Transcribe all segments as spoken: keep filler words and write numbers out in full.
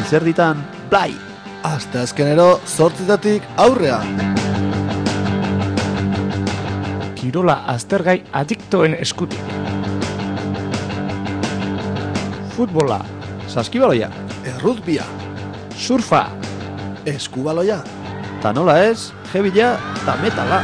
Izerditan, Blai! Asteazkenero zortzitatik aurrea. Kirola aztergai adiktoen eskutik. Futbola, Saskibaloia, Errutbia, surfa, eskubaloia, ta nola ez, jebila ta metala.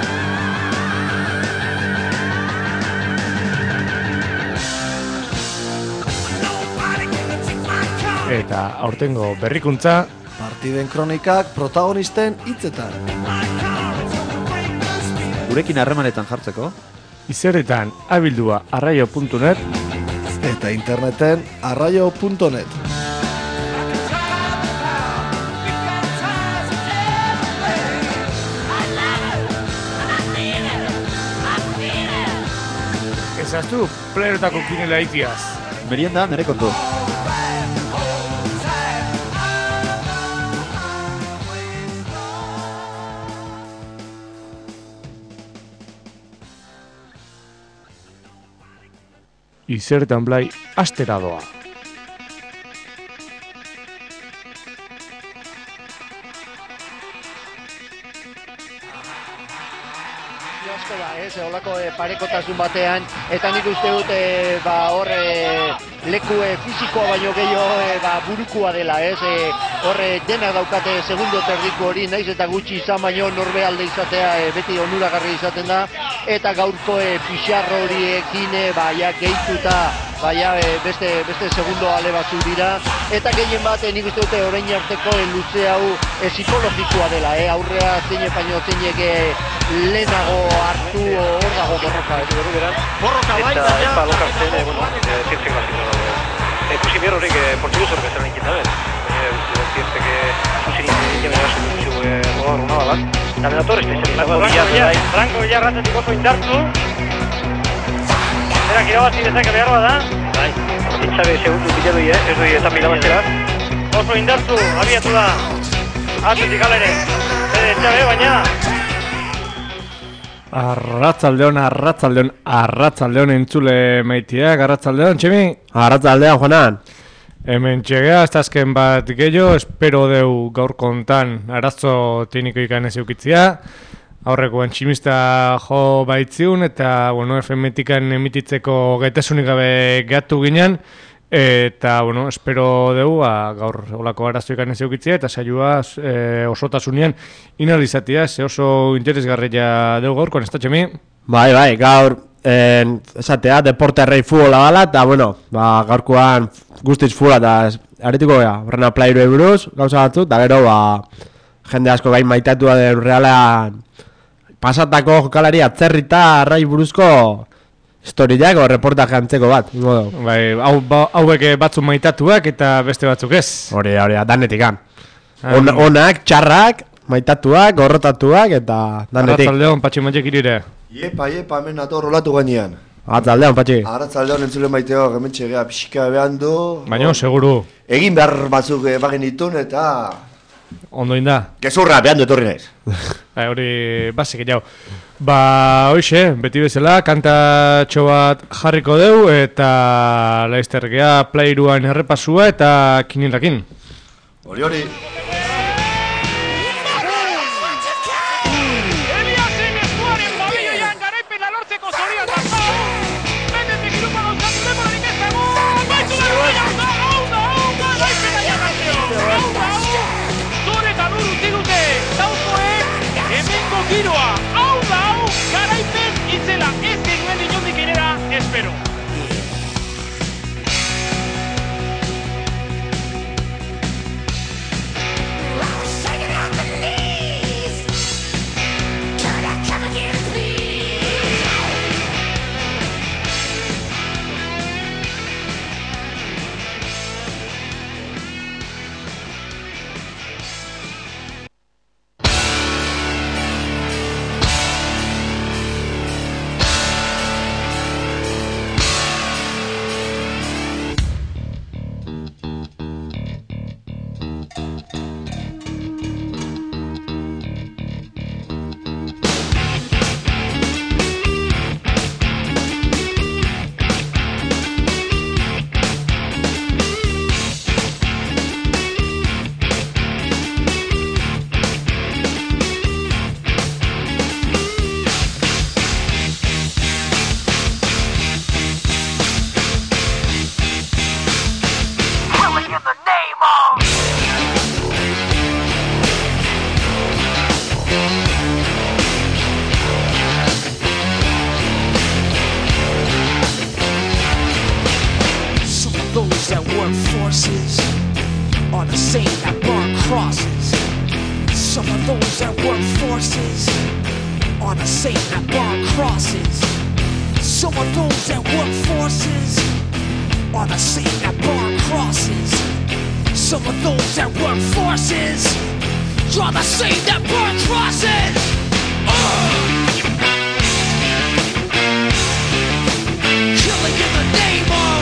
eta aurtengo berrikuntza, partiden kronikak protagonisten hitzetan. Gurekin harremanetan jartzeko, Izerditan abildua arraio puntu net, Eta interneten arraio puntu net. ezaztu playerotako kinela itiaz. merienda nere kontu. Izerditan Blai astera doa. Asko da, ez, holako e, parekotasun batean, eta nik uste dut e, ba, hor e, leku e, fisikoa baino gehiago e, ba, burukua dela, ez, e, hor e, denak daukate segundo terdiko hori, naiz eta gutxi izan baino norbe alde izatea e, beti onuragarri izaten da, eta gaurko e, pixarro horiekin e, ba, ja, gehituta, ba, ja, e, beste, beste segundo ale batzu dira, eta gehien bat, e, nik uste dute orain arteko e, luze hau e, psikologikoa dela, e, aurrea zeine baino zeinek e, lehenago hartu hor dago borroka, ez dugu beran. Borroka bai, eta ez ba lokartzen, bueno, zientzek basiko dago. Ikusi behar horrek portuguz horrek ezaren ikin dabe. Zientzek zuzin ikin dabe zuzin rogar una balak. Eta benator espezializak. Franco Villarratetik oso indartu. Zerak irabazi dezake behar bada. Bai, itxabe segundu bila doi, ez doi eta milabaztera. Oso indartu, abiatu da. Atletik alere. Zede etxabe, baina... Arratzaldeon, arratzaldeon, arratzaldeon entzule maitiak, arratzaldeon, Txemi? Arratzaldeon, Juanan. Hemen txegea, ez azken bat gehiago, espero deu gaur kontan arazo teknikoikan ez eukitzia. Aurrekoan tximista jo baitziun, eta, bueno, F M-tikan emititzeko gaitasunik gabe gatu ginen, eta, bueno, espero deu, ba, gaur olako arazoikan ez eukitzia, eta saioa e, osotasunean inalizatia, ze oso interesgarria deu gaurkoan, ez da, Txemi? Bai, bai, gaur, en, esatea, deporte errei futbola bala, eta, bueno, ba, gaurkoan guztiz futbola, eta aretiko gara, horrena plairu euruz, gauza batzu, eta gero, ba, jende asko gain maitatua den realean pasatako jokalari atzerrita arrai buruzko historiak o reportaje antzeko bat, modo. Bai, hau, ba, hauek batzu maitatuak eta beste batzuk ez. Hori, hori, danetikan. Ah, On, onak, txarrak, maitatuak, gorrotatuak eta danetik. Arratzaldeon, Patxi Maiek irire. Iepa, iepa, hemen nator rolatu gainean. Arratzaldeon, Patxi. Arratzaldeon entzule maiteo, hemen txegea pixika behan du. Baina, seguru. Egin behar batzuk eh, bagin ditun eta... Ondo inda. Gezurra, behan du etorri naiz. Ba, hori, basik jau. Ba, hoxe, beti bezala, kantatxo bat jarriko deu, eta laizter gea playruan errepasua eta kinildakin. Hori, hori. Giroa, hau da hau, garaipen itzela, ez genuen inondik inera, espero. of those that work forces are the same that burn crosses. Some of those that work forces are the same that burn crosses. Some of those that work forces are the same that burn crosses. Some of those that work forces are the same that burn crosses. Uh! Killing in the name of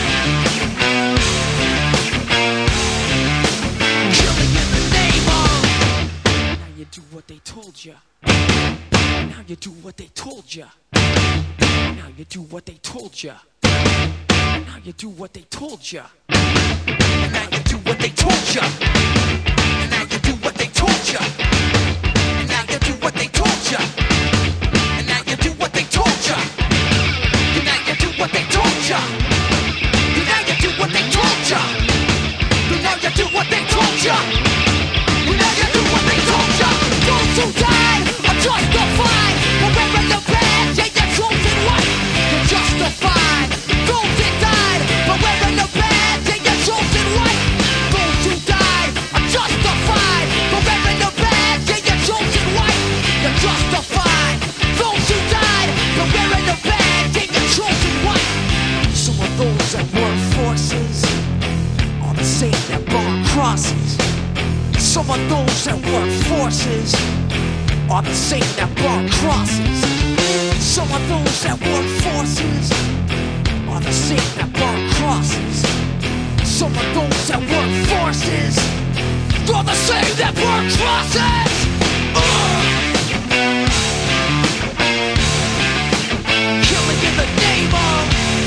Killing in the name of Now you do what they told ya. Now you do what they told ya. Now you do what they told ya. Now you do what they told ya. Now you do what they told ya. Now you do what they told ya. Now you do what they told ya. And now you do what they told ya. And now you do what they told ya. And now you do what they told ya. And now you do what they told ya. And now you do what they told ya. Those who died are justified for wearing the badge. Yeah, you're chosen white. You're justified. Those that died for wearing the badge. Yeah, you're chosen white. Those who died are justified for wearing the badge. Yeah, you're chosen white. You're justified. Those who died for wearing the badge. Yeah, you're chosen white. Some of those that work forces are the same that burn crosses. Some of those that work forces are the same that burn crosses. Some of those that work forces are the same that burn crosses. Some of those that work forces are the same that burn crosses. Uh! Killing in the name of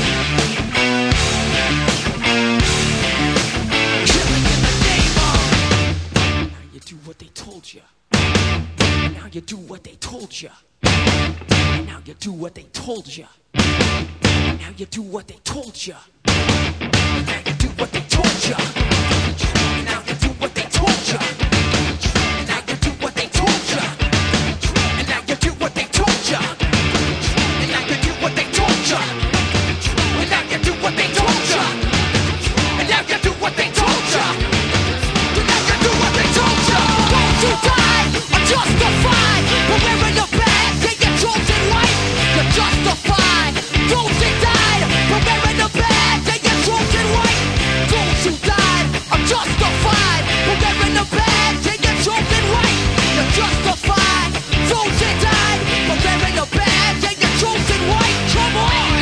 Killing in the name of Now you do what they told ya. Now you do what they told ya. Now you do what they told ya. Now you do what they told ya. Now you do what they told ya. Now you do what they told ya. Now you do what they told ya. And now you do what they told ya. And now you do what they told ya. And now you do what they told ya. And now you do what they told ya. And now you do what they told ya. Those who died are justified for wearing the badge. Yeah, you're chosen white. You're justified. Those that died for wearing the badge. Yeah, you're chosen white. Those who died are justified for wearing the badge. Yeah, you're chosen white. You're justified. Those that died for wearing the badge. Yeah, you're chosen white. Come on.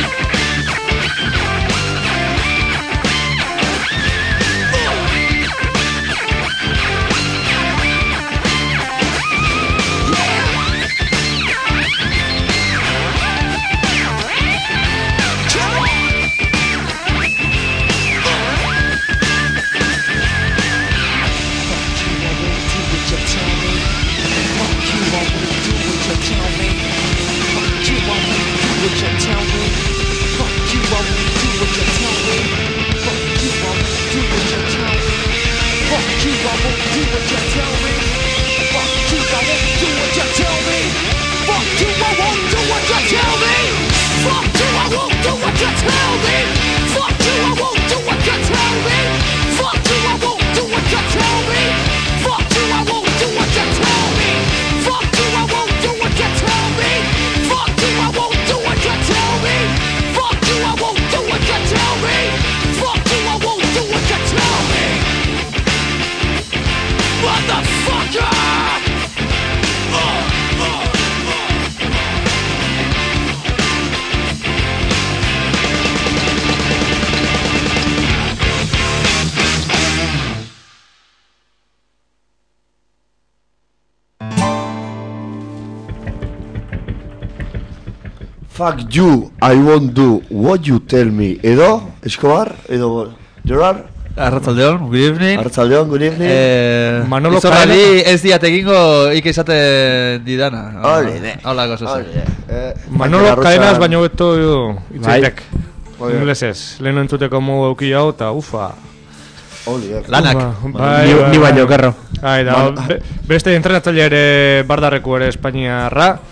Fuck you, I won't do what you tell me. Edo, Escobar, Edo, Gerard. Arratzaldeon, good evening. Arratzaldeon, good evening. Eh, Manolo Izorrali ez diat egingo ik esate didana. Ole, ne. Hola, gozo zen. Ole, eh, Manolo Arrotza- Cadenas baino beto itzaitek. Bai. Inglesez, lehen entzuteko modu auki hau eta ufa. Ole, eh. Lanak. Ufa, bai, Ni, bai, ni bai. baino, kerro. Ai, da, be, beste entrenatzaile ere bardarreku ere Espainiarra.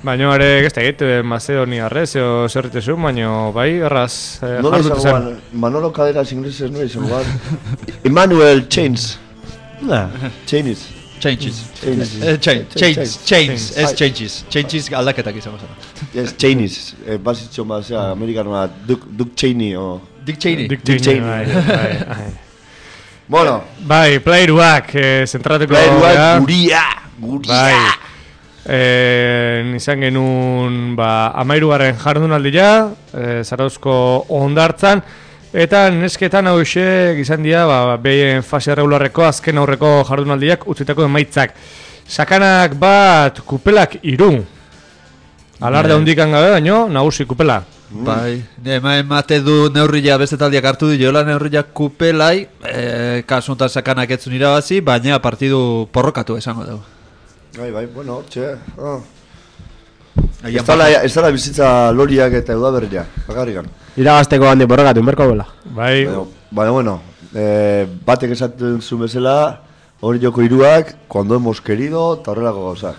Baina ere, ez da egite, Macedonia arrez, eo zerritezun, baina bai, erraz eh, Nola jardute izango zen. ban, Manolo Caderas inglesez nola izango ban. Emmanuel Chains. Nah. Chains. Changes. Changes. Eh, change, change, change, ez Ai. changes. Changes aldaketak izango zen. Yes, Cheney's. Eh, basitxo ma, zera, amerikanoa, Duke, Duke Cheney, o... Dick Cheney. Dick Dick Cheney, Cheney. bai, bai, bai. Bueno, Bai, playeruak, eh, zentratuko playeruak gara. guria, guria. Bai. Eh, izan genuen ba, amairugarren jardunaldia, eh, Zarauzko ondartzan, eta nesketan hau izan dira ba, behien fase regularreko azken aurreko jardunaldiak utzitako emaitzak. Sakanak bat, kupelak iru. Alarde Bai. handikan gabe, baino, nagusi kupela. Bai, ema emate du neurria beste taldiak hartu du, jola neurriak kupelai, e, kasu honetan sakanak etzun irabazi, baina partidu porrokatu esango dugu. Bai, bai, bueno, txe. Oh. Agian Ez dala, ez dala bizitza loriak eta eudaberria, bakarrikan. Irabazteko handi borrokatu, inberko bela. Bai, Baina, baina, bueno, eh, batek esaten zuen bezala, hori joko iruak, cuando hemos querido, eta horrelako gauzak.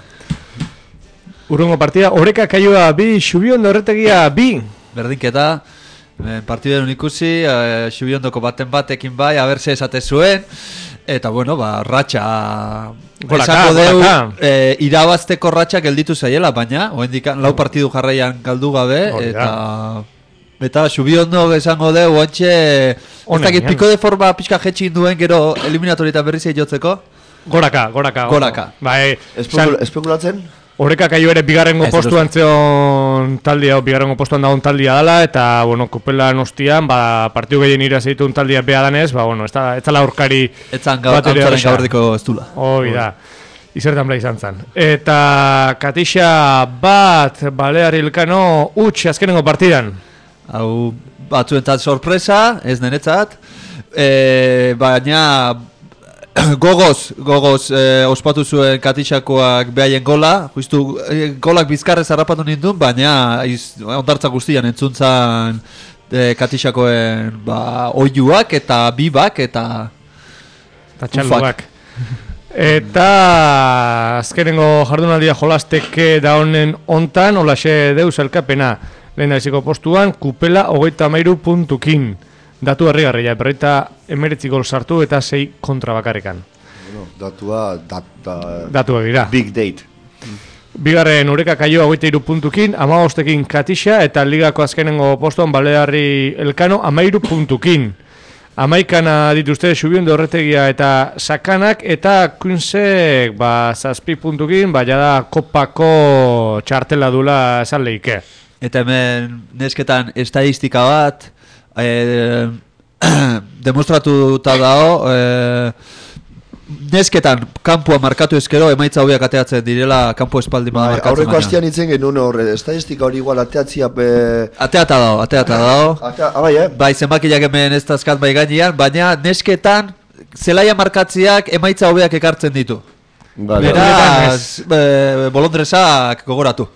urrungo partida, oreka kaioa bi, Xubiondo horretegia bi. berdinketa, eh, partiduen ikusi, eh, Xubiondoko baten batekin bai, aberse esate zuen, eta bueno, ba, ratxa... Goraka, esango deu, goraka. eh, irabazteko ratxa gelditu zaiela, baina, oendikan lau partidu jarraian galdu gabe, Hori da. eta... Eta Xubiondo esango deu, ontxe... Ez Honen, dakit, jan. piko de forma pixka jetxin duen gero eliminatorietan berriz jotzeko. Goraka, goraka. Goraka. Bai, Espekul, espekulatzen? Oreka kaio ere bigarrengo Ez, postuan zeon taldia, o bigarrengo postuan dagoen taldia dela, eta, bueno, kupelan ostian, ba, partiu gehien irazitun taldia beha danez, ba, bueno, ez da, ez da aurkari Etzan gau, bat ere antzaren horreza. gaberdiko ez dula. Hoi da, izertan bla izan zen. Eta Katixa bat, Balear Ilkano, utx azkenengo partidan. Hau batzuentzat sorpresa, ez nenetzat, e, baina gogoz, gogoz e, ospatu zuen Katixakoak behaien gola, justu e, golak bizkarrez harrapatu nindun, baina iz, ondartza guztian entzuntzan e, Katixakoen ba, oiuak eta bibak eta Eta txalduak. Eta azkenengo jardunaldia jolasteke da honen ontan, holaxe deus elkapena. Lehen daiziko postuan, kupela hogeita amairu puntukin. Datu herrigarria, berreita emeretzi gol sartu eta sei kontra bakarrikan. Bueno, datua, dat, da, Datuak dira. big date. Bigarren Ureka kaio hogeita iru puntukin, amabostekin Katixa eta ligako azkenengo postuan Balearri Elkano amairu puntukin. Amaikana dituzte Xubiondo horretegia eta Sakanak eta Kunzek ba, zazpi puntukin, baina da kopako txartela dula esan lehike. Eta hemen nesketan estadistika bat e, demostratuta dago e, nesketan kanpua markatu ezkero emaitza hobiak ateatzen direla kanpo espaldi Bai, markatzen aurreko baina. astean itzen genuen horre, estadistika hori igual ateatzia... Be... Ateata dago, ateata dago. Atea, ah, bai, eh? Bai, zenbakiak hemen ez dazkat bai gainean, baina nesketan zelaia markatziak emaitza hobeak ekartzen ditu. Vale. Beraz, e, bolondresak gogoratu.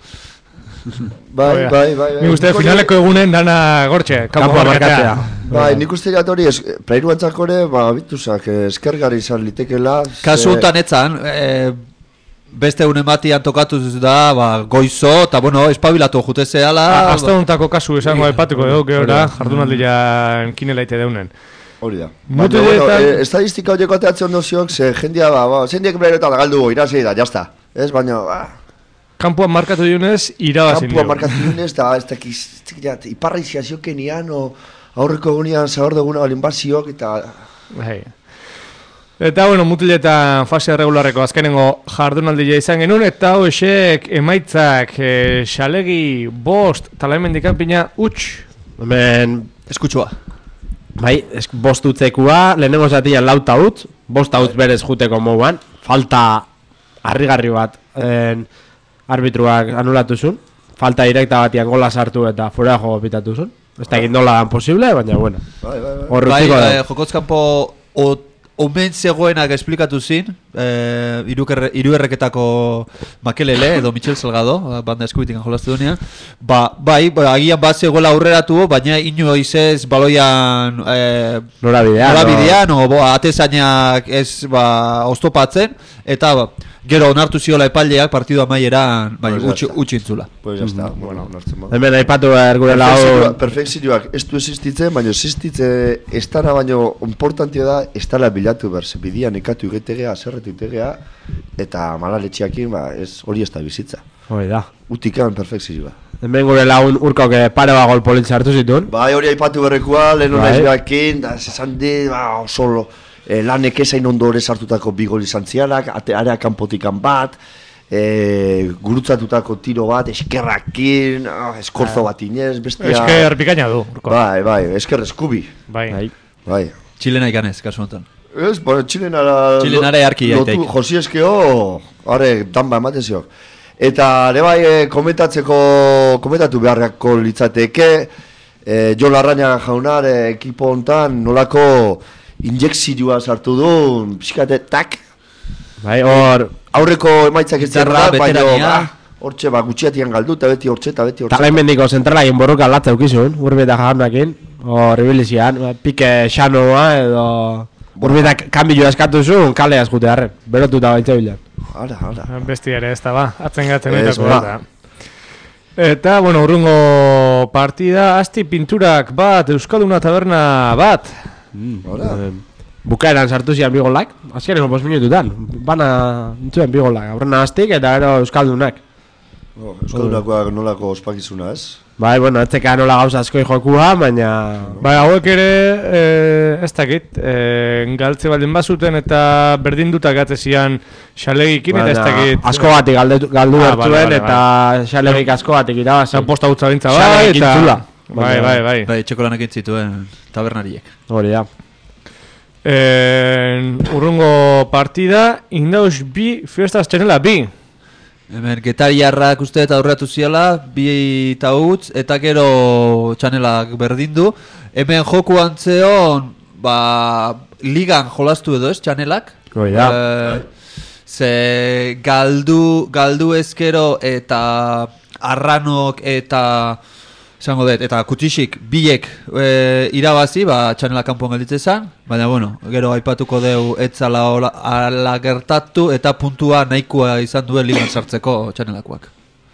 Bai, bai, bai, bai. Nik uste finaleko egunen dana gortxe, kanpo Kanpoa markatzea. markatzea. Bai, nik uste dut hori, es- plairuantzako ere, ba, bituzak, eskergarri izan litekela. Kasu honetan etzan, e, beste unen batian tokatu da, ba, goizo, eta bueno, espabilatu jute zehala. Azte hontako kasu esango aipatuko dugu, gehora, jardunaldian kinelaite deunen. Hori da. Mutu Baina, bueno, dietan- eh, estadistika horieko ateatzen ondo ziok, ze jendia, ba, ba, zendiek plairuetan galdu irazi da, jazta. Ez, baina, ba, Kanpoan markatu dionez, irabazin kampua dugu. markatu dunez, da, ez dakiz, iparra iziazioken ian, o aurreko egunean zahor duguna balin baziok, eta... Bai. Eta, bueno, mutiletan fase regularreko azkenengo jardunaldia izan genuen, eta hoxek emaitzak e, xalegi bost talaimendikan pina utx. Hemen, Eskutsua. bai, esk, bost utzekua, lehenengo zatian lauta utz, bost utz berez juteko moguan, falta harrigarri bat en, arbitruak anulatu zuen, falta direkta batian gola sartu eta fuera jogo pitatu zuen. Ez da egin nola dan posible, baina bueno. Bai, bai, bai. Hor Bai, utziko e, da. jokotzkampo o- omen zegoenak esplikatu zin, eh, iruerreketako Makelele edo Michel Salgado, banda eskubitikan jolastu duenean, ba, bai, ba, agian bat zegoela aurreratu, baina inoiz ez baloian eh, norabidean, norabidean no. o bo, atezainak ez ba, oztopatzen, eta ba, gero onartu ziola epaileak partidu amaieran bai, pues utxintzula. Pues ya está, bueno, onartzen bada. Hemen aipatu behar gure lau... Perfekzioak ez du existitzen, baina existitze ez dara baino importantia da, ez dara bilatu behar, zebidian ekatu igetegea, aserretu itegea, eta malaletxiakin, ba, ez, hori ez da bizitza. Hori da. Utikan perfekzioa. Hemen gure laun urkauk pare ba gol politza hartu zituen. Bai, hori aipatu berrekoa, lehen hona bai. izbeakin, da, zesan di, ba, solo... E, lanek ezain ondo ere sartutako bi gol izan zianak, area kanpotikan bat, e, gurutzatutako tiro bat, eskerrakin, oh, eskorzo bat inez, bestia... Esker pikaina du. Urko. Bai, bai, esker eskubi. Bai. Bai. Bai. Txilena ikanez, kasu honetan. Ez, bueno, txilenara... Txilenara earki jaiteik. Josi eskeo, are, danba ematen ziok. Eta, ere bai, komentatzeko, komentatu beharrako litzateke, e, Jon Larrañaga jaunar, ekipo hontan, nolako... injekzioa sartu du, pixkate, tak. Bai, hor... Aurreko emaitzak ez Zarra, da, baina, veterania. ba, hortxe, ba, gutxiatian galdu, eta beti hortxe, eta beti hortxe. Talaimeniko zentralakin borroka latza eukizun, Urbita jaunakin, hor ibilizian, pike xanoa edo... Urbitak kanbioa eskatu zuen, kaleaz jute harren, berotuta baitza bilan. Hala, hala. Besti ere ez da ba, atzen gatzen Ez, etako ba. da. Eta, bueno, urrungo partida, asti pinturak bat, Euskalduna taberna bat. Hala. Bukaeran sartu zian bigolak, azkeneko bost minututan, bana nintzuen bigolak, aurrena aztik eta gero Euskaldunak. Oh, Euskaldunakoak nolako ospakizuna, ez? Bai, bueno, etzeka nola gauza askoi jokua, baina... Bai, hauek ere, e, ez dakit, e, galtze baldin bazuten eta berdindutak gatezian xalegikin, eta ez dakit... Asko batik galdu, galdu Ah, bertuen, vale, vale, eta xalegik asko batik irabazi. Eta posta gutza bintza bai, Xalegikin eta... zula. Bai, bai, bai. Bai, txekolanak entzituen tabernariek. Hori da. E, urrungo partida, Indaus bi, Fiestas Txenela bi. Hemen getariarrak uste eta aurreatu ziala, bi eta utz, eta gero txanelak berdindu. Hemen joku antzeon, ba, ligan jolastu edo ez, txanelak. Hori da. E, ze galdu, galdu ezkero eta arranok eta... Zango dut, eta kutixik biek e, irabazi, ba, txanela kanpoan gelditzen zen, baina, bueno, gero aipatuko deu etzala ala gertatu eta puntua nahikoa izan duen ligan sartzeko txanelakoak.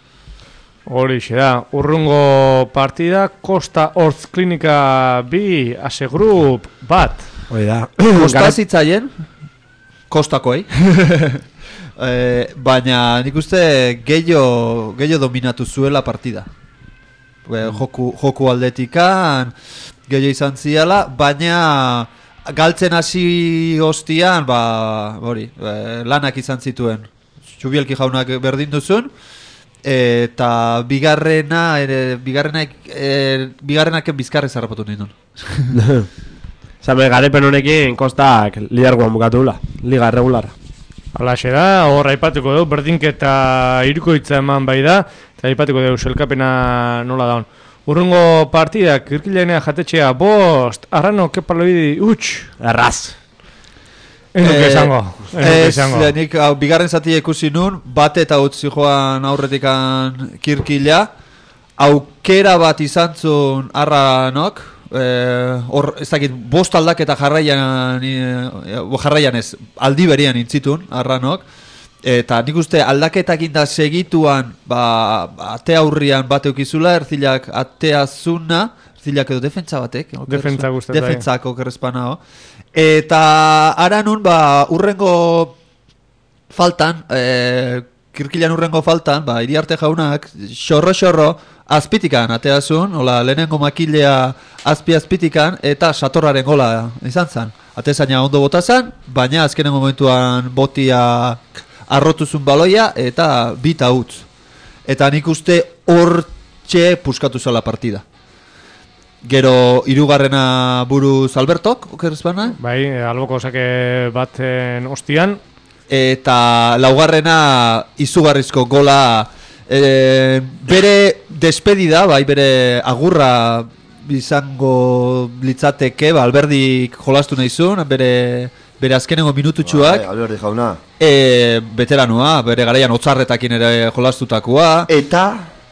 Horixe da, urrungo partida, Costa Hortz Klinika bi, Ase Group bat. Hori da. Kosta zitzaien, kostakoei, e, baina nik uste gehiago gehiago dominatu zuela partida. Joku, joku aldetikan gehiago izan ziala, baina galtzen hasi hostian, ba, hori, lanak izan zituen. Txubielki jaunak berdin duzun, eta bigarrena, ere, bigarrenak, er, bigarrenak bizkarrez harrapatu nahi duen. Zame, garepen honekin kostak lidergoan bukatula, liga regularra. Alaxe da, hor aipatuko dugu, berdinketa irukoitza eman bai da, eta aipatuko dugu selkapena nola daun. Urrungo partida, kirkilainea jatetxea, bost, arrano, kepalobidi, utx. Erraz. Enduke esango. Ez, nik hau, bigarren zati ikusi nun, bate eta utzi joan aurretikan kirkila, aukera bat izan zuen arranok, hor, ez dakit, bost aldaketa jarraian, e, jarraian ez, aldi berian intzitun, arranok, eta nik uste aldaketak inda segituan, ba, ate aurrian bat eukizula, erzilak atea zuna, erzilak edo defentsa batek, defentsa guztat, bai. defentsako kerrezpanao, eta ara nun, ba, urrengo faltan, e, kirkilan urrengo faltan, ba, Iriarte jaunak, xorro-xorro, azpitikan ateazun, hola, lehenengo makilea azpi-azpitikan, eta satorraren gola izan zen. Atezaina ondo bota zen, baina azkenengo momentuan botia arrotuzun baloia, eta bita utz. Eta nik uste hortxe puskatu zela partida. Gero, hirugarrena buruz Albertok, okerzpana? Bai, alboko osake baten ostian. Eta laugarrena izugarrizko gola, e, bere despedida, bai, bere agurra izango litzateke, ba, Alberdik jolastu nahi zuen, bere bere azkenengo minututxuak, bai, Alberdi jauna. e, veteranoa, bere garaian otzarretakin ere jolastutakoa. Eta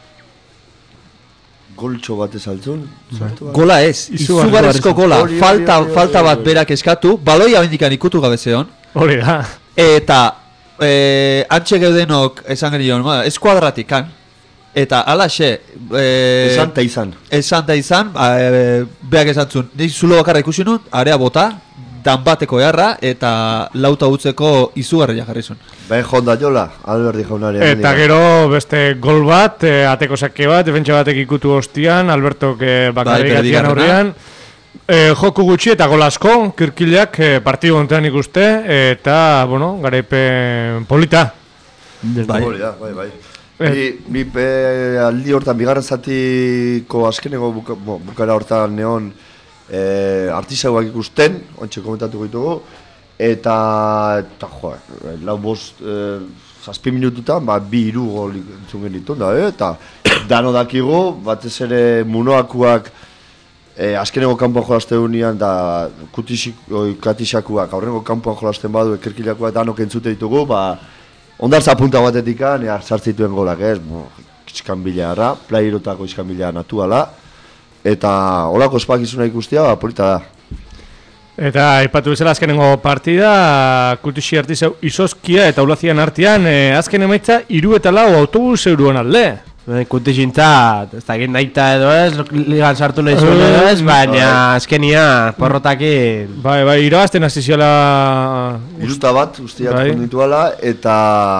goltxo bat ezaltzun. Gola ez, izugarrizko gola, Hori, hori, falta, hori, hori, falta bat hori. berak eskatu, baloia bendikan ikutu gabe zeon. Hori da. Eta e, antxe geudenok esan genion, ma, eskuadratikan. Eta alaxe e, Esan ta izan. Esan ta izan, e, beak esan zuen, nik zulo bakarra ikusi nun, area bota, dan bateko jarra, eta lauta utzeko izugarria jarri zuen. Bai jonda jola, Alberdi jaunari. Eta gero beste gol bat, e, ateko sake bat, defentsa batek ikutu ostian, Albertok e, bakarrik Bai, atian aurrean. E, joku gutxi eta gol asko, kirkilak e, partidu honetan ikuste, eta, bueno, garaipen polita. Bai. Hori da, bai, bai. Bi, bi pe, aldi hortan, bigarren zatiko azkeneko buka, bo, bukara hortan neon e, artisauak ikusten, ontsa komentatuko ditugu, eta, eta jo, lau bost, e, zazpi minututan, ba, bi hiru gol entzun genituen da, e, eta dano dakigu, batez ere munoakuak e, azkeneko kanpoan jolaste unian, da katixakuak, aurrengo kanpoan jolasten badu, ekerkilakuak danok entzute ditugu, ba, ondartza punta batetik, nea sartzituen golak, ez, iskan bileara, playerotako iskan bilea natuala, eta holako ospakizuna ikustia, ba, polita da. Eta aipatu bezala azkenengo partida, Kutixi Artisau izozkia eta Ulazian artean, e, azken emaitza hiru eta lau autobus euroan alde. Kutixintzat, ez da egin nahita edo ez, ligan sartu nahi zuen edo ez, baina azkenia porrotakin... Bai, bai, irabazten hasi ziola... Iruta bat, usteak bai. kondituala, eta...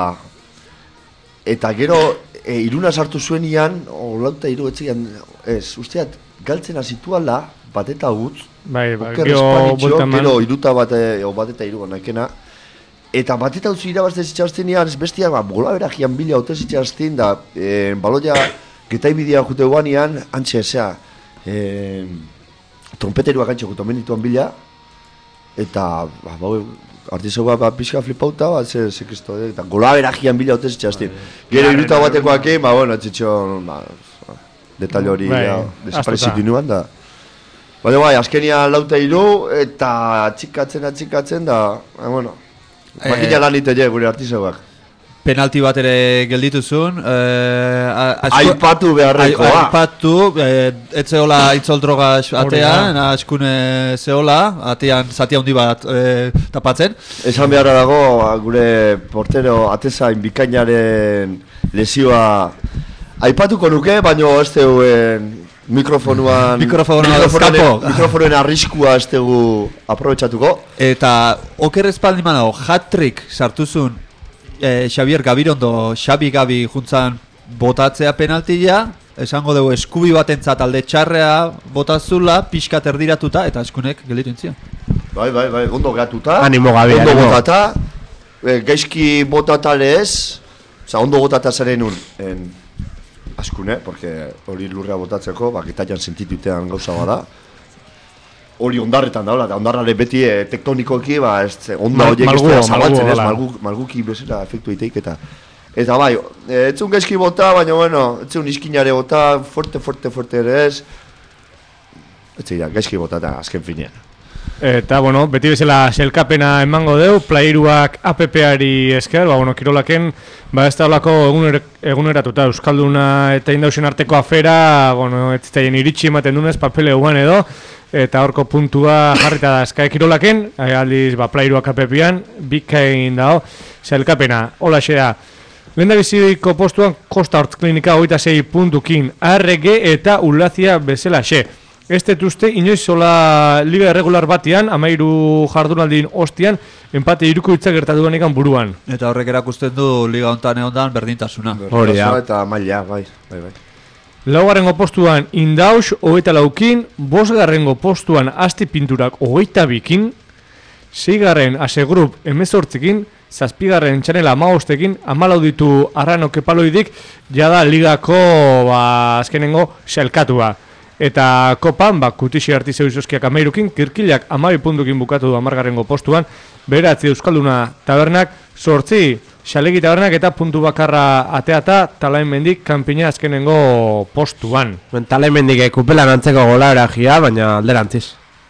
Eta gero, e, iruna sartu zuen ian, olauta iru etzian, ez, usteak galtzen hasituala, bat eta gutz, Bai, bai, oker gero espanitxo, bueltan man. gero iruta bat, e, o bat eta iru naikena, eta bat eta utzi irabazte zitxazten ian, ez bestiak, ba, bola berajian bila haute zitxazten, da, e, baloia getaibidea jute guan ian, antxe, zea, e, trompeteruak antxe jute omenituan bila, eta, ba, bau, artizagoa ba, pixka flipauta, ba, ze, ze kristo, eta gola berajian bila haute zitxazten. Gero iruta batekoak egin, ba, bueno, txitxon, ba, detalle hori, Bai, ja, desaparezitu astuta. nuen, da. Baina bai, azkenia lauta hiru eta atxikatzen, atxikatzen, da, ba, bueno, makina Eh, lan itelle gure artizagoak. Penalti bat ere gelditu zuen. Eh, Aipatu beharrekoa. Aipatu, eh, etzeola itzoldroga atean, askune zeola, atean zati handi bat eh, tapatzen. Esan beharra dago, gure portero atezain bikainaren lesioa aipatuko nuke, baina ez teuen mikrofonuan... Mikrofonuan mikrofonuaren- eskapo. Mikrofonoen arriskua ez tegu aprobetxatuko. Eta oker espaldin banago, hat-trick sartuzun eh, Xavier Gabirondo, Xabi Gabi juntzan botatzea penaltia, esango dugu eskubi batentzat alde txarrea botazula, pixkat erdiratuta, eta eskunek gelditu intzio. Bai, bai, bai, ondo gatuta. Animo, Gabi, Ondo animo. botata. E, gaizki botatale ez. Osa, ondo botata zaren un. En, askune, porque hori lurrea botatzeko, bak, etaian sentitutean gauza bada. Hori ondarretan daula, eta ondarrale beti e, tektonikoki, ba, ez, e, onda Mal- horiek ez malgu- da salbatzen, ez, malgu- malgu, malguki bezera efektu iteik, eta... Eta bai, e, etzun gaizki bota, baina, bueno, etzun iskinare bota, fuerte, fuerte, fuerte ere ez. Etzira, gaizki bota eta azken finean. Eta, bueno, beti bezala selkapena emango deu, playeruak A P P-ari esker, ba, bueno, kirolaken, ba, ez da olako eguner, eguneratuta Euskalduna eta indausen arteko afera, bueno, ez zitaien iritsi ematen dunez, papele eguan edo, eta horko puntua jarrita da eskae kirolaken, eh, aldiz, ba, playeruak A P P-an, bikain dao, selkapena, hola xea, lehendabiziko postuan, Kosta Hortz Klinika hogeita sei puntukin, A R G eta Ulazia bezala xe. Ez detuzte, inoiz zola liga irregular batian, amairu jardunaldin ostian, empate iruko hitza gertatu ganekan buruan. Eta horrek erakusten du liga hontan egondan berdintasuna. Hori da. Eta maila, bai, bai, bai. Laugarrengo postuan Indaus, hogeita laukin, bosgarrengo postuan Asti Pinturak hogeita bikin, seigarren Asegrup emezortzikin, zazpigarren Txanela amaostekin, amalau ditu Arrano Kepaloidik, jada ligako ba, azkenengo selkatua. Eta kopan, ba, Kutixi Artisau izozkiak amairukin, Kirkilak amabi puntukin bukatu du amargarrengo postuan, beratzi Euskalduna tabernak, sortzi Xalegi tabernak eta puntu bakarra ateata, Talain mendik kanpina azkenengo postuan. Talain mendik kupelan antzeko gola eragia, baina alderantziz.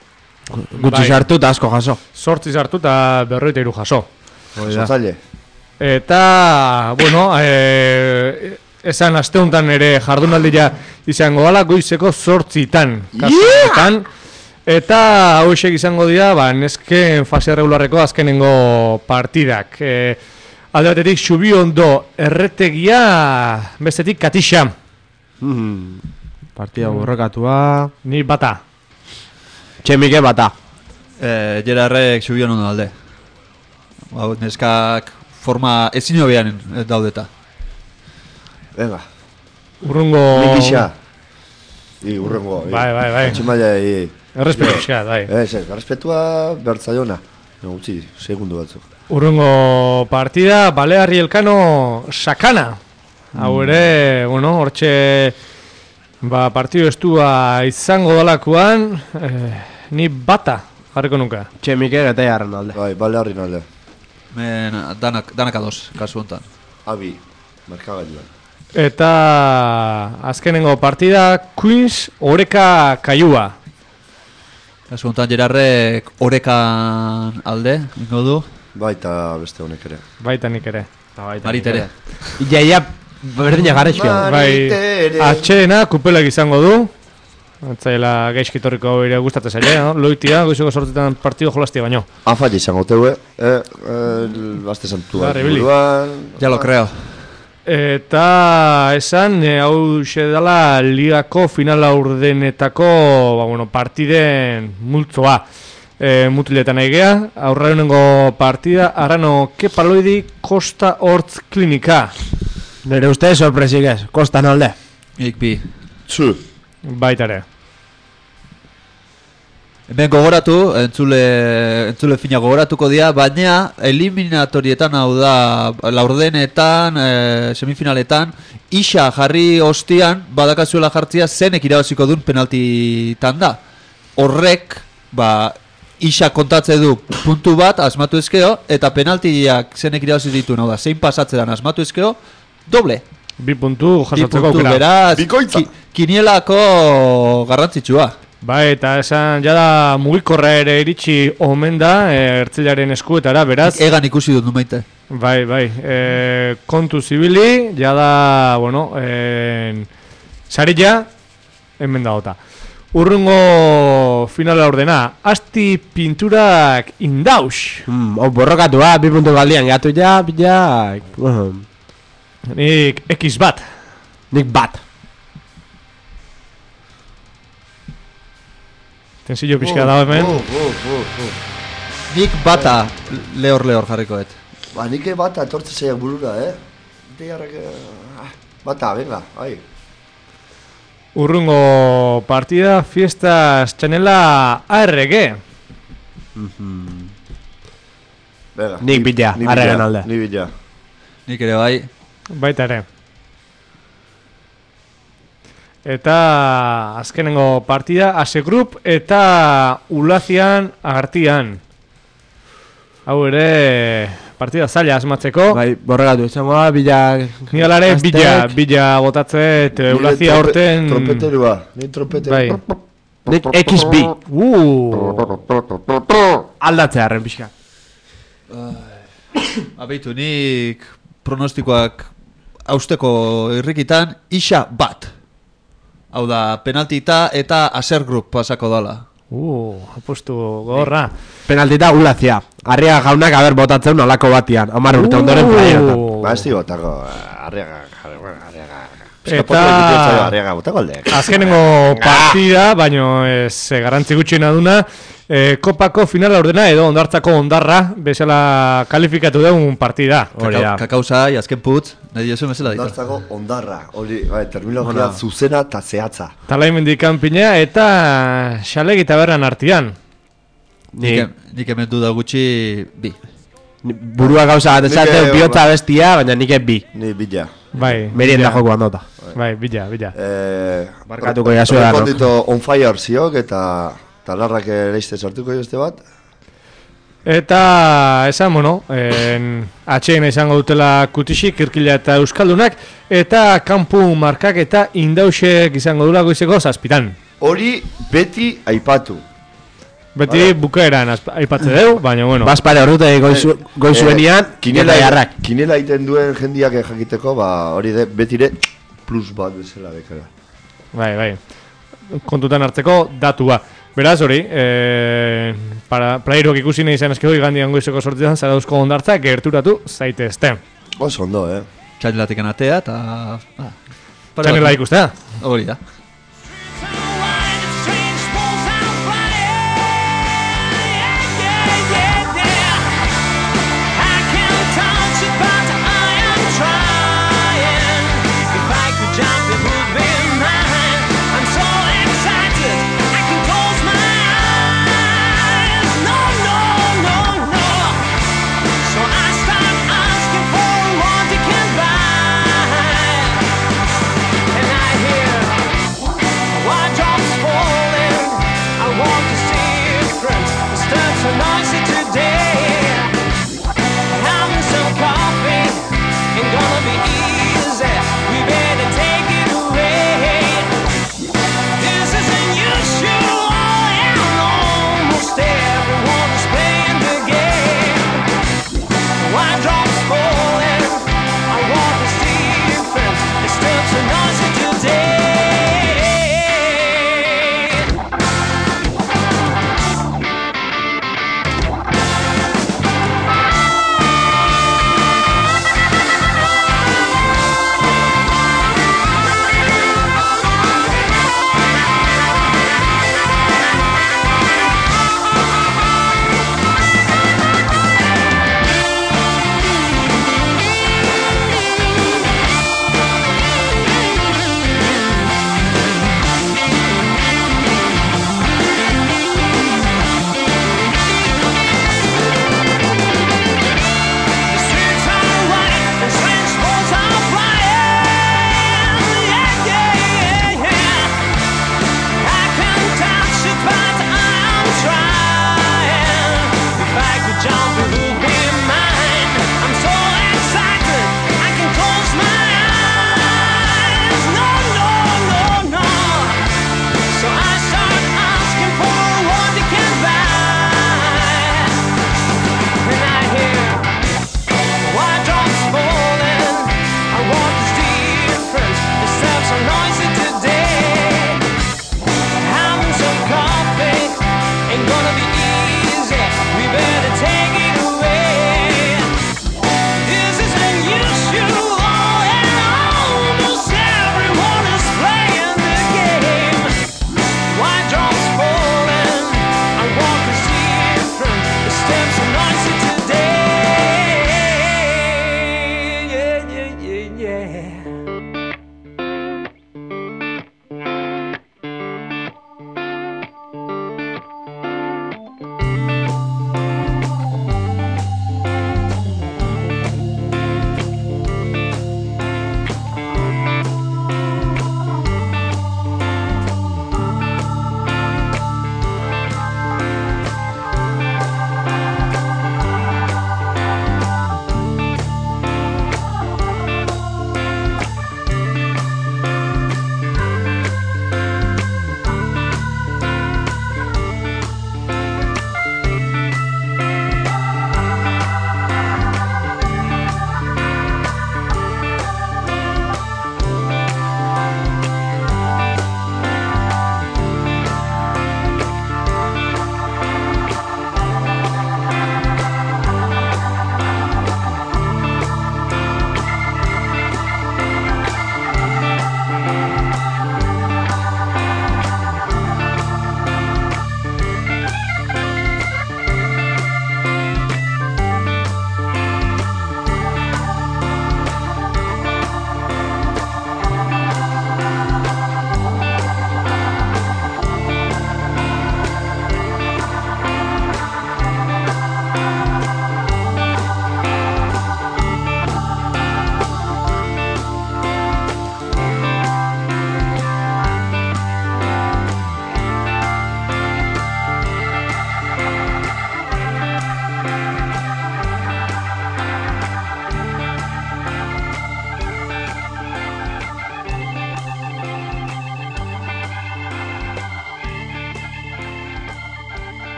Gutxi sartu eta asko jaso. Sortzi sartu eta berroita hiru jaso. Zotzaile. Eta, bueno, e, esan asteuntan ere jardunaldia izango gala, goizeko zortzitan. Yeah! Eta hauexek izango dira, ba, nesken fase regularreko azkenengo partidak. E, alde batetik, Xubiondo erretegia, bestetik Katixa. Mm, partida borrokatua. Ni bata. Txemike bata. Eh, Gerarrek Xubion ondo alde. Ba, neskak forma ezin hobean daudeta. Venga. Urrungo... Mikixa. I, urrungo. I. Bai, bai, bai. Tximaia, i. Errespetu pixka, bai. Ez, ez, errespetua bertzaiona. No, utzi, segundu batzuk. Urrungo partida, Balearri Elkano Sakana. Hau ere, bueno, hortxe ba, partidu estua izango dalakoan, eh, ni bata jarriko nuka. Txemike geta jarren alde. Bai, Balearrin alde. Men danak, danak ados, kasu honetan. Abi, markagailuan. Eta azkenengo partida, Queens Oreka Kaiua. Kasu honetan Gerarrek orekan alde, ingo du. Baita beste honek ere. Baita nik ere. Maritere. Iaia berdina garrexio. Bai, atxena kupelak izango du. Atzaila gaizkitorriko ere gustatzen zaile, no? Loitia, goizeko sortzetan partido jolastia baino. Afalli izango teue, eh, eh, baste santua. Barri, Ya lo creo. Eta esan, e, hau xedala ligako finala urdenetako ba, bueno, partiden multzoa. E, mutiletan egea, aurrenengo partida, Arano Kepaloidi Costa Hortz Klinika. Nere uste sorpresik ez, Kostan alde. Ik bi. Tzu. Baitare. Hemen gogoratu, entzule, entzule fina gogoratuko dira, baina eliminatorietan, hau da, laurdenetan, e, semifinaletan, isa jarri ostian, badakazuela jartzia zenek irabaziko duen penaltitan da. Horrek, ba, isa kontatze du puntu bat, asmatu ezkeo, eta penaltiak zenek irabazi dituen, hau da, zein pasatzean asmatu ezkeo, doble. Bi puntu jasotzeko Bi puntu, beraz, ki, kinielako garrantzitsua. Bai, eta esan jada mugikorra ere iritsi omen da, e, ertzilaren eskuetara, beraz. Egan ikusi dut numeite. Bai, bai, e, kontu zibili, jada, bueno, e, sarilla, hemen daota. Urrungo finala ordena, Asti Pinturak Indaus. Mm, o borrokatu, ah, bi puntu galdian, gatu ja, ja, uh, nik X bat. Nik bat. Tensillo pixka dago hemen. Oh, oh, oh, oh. Nik bata lehor lehor jarrikoet. Ba, nik bata etortze zeiak burura, eh? Diarrak, eh? Bata, venga, ai. Urrungo partida, Fiestas Chanela A R G. Mm-hmm. Venga. Nik bila, arregan alde. Ni bila. Nik ere bai. Baita ere. Eta azkenengo partida, Ase Group eta Ulazian Agartian. Hau ere partida zaila asmatzeko. Bai, borregatu, izango da, bila... Ni alare bila, bila botatze, eta Ulazia horten... Trompeterua, ni trompeterua. Bai. Nik X B. Uh. Aldatzea harren pixka. Abeitu, nik pronostikoak hausteko irrikitan isa bat. Hau da, penaltita eta Aser Group pasako dala. Uh, apustu gorra. Penaltita Ulazia. Arriaga jaunak haber botatzen nolako batian. Omar urte ondoren playetan. Ba, ez digo, tako, arriaga, arriaga. Eta azkenengo partida, baino ez garrantzi gutxiena duna, e, kopako finala ordena edo ondartzako ondarra bezala kalifikatu dugun partida. Kakausai, azken putz, nahi jozu mesela ditu. Ondartzako ondarra, hori, bai, terminologia zuzena eta zehatza. Talaimendik kanpina eta xalegi tabernan artian. Nik hemen duda gutxi bi. Burua gauza bat esate, bihotza bestia, baina nik bi. Ni bila. Bai, merienda joko handota. Bai, bila, bila. Eh, Barkatuko jasu da, no? Rekondito on fire ziok eta talarrak ereizte sartuko jozte bat. Eta esan, bueno, en, atxeena izango dutela Kutixik, Kirkila eta Euskaldunak, eta kanpu markak eta Indausek izango dula goizeko zazpitan. Hori beti aipatu. Beti vale. Bukaeran aipatze deu, baina bueno. Baspare horrute goizu, goizuenian, eh, kinela, jarrak. Kinela egiten duen jendiak jakiteko, ba, hori de, betire plus bat bezala dekara. Bai, bai. Kontutan hartzeko datua. Beraz hori, e, para plairok ikusi nahi izan eskego igandian goizeko sortzetan Zarauzko hondartza gerturatu zaitezte. Oso ondo, eh? Txanelatik anatea eta... Ah, Txanela ikustea. Hori da.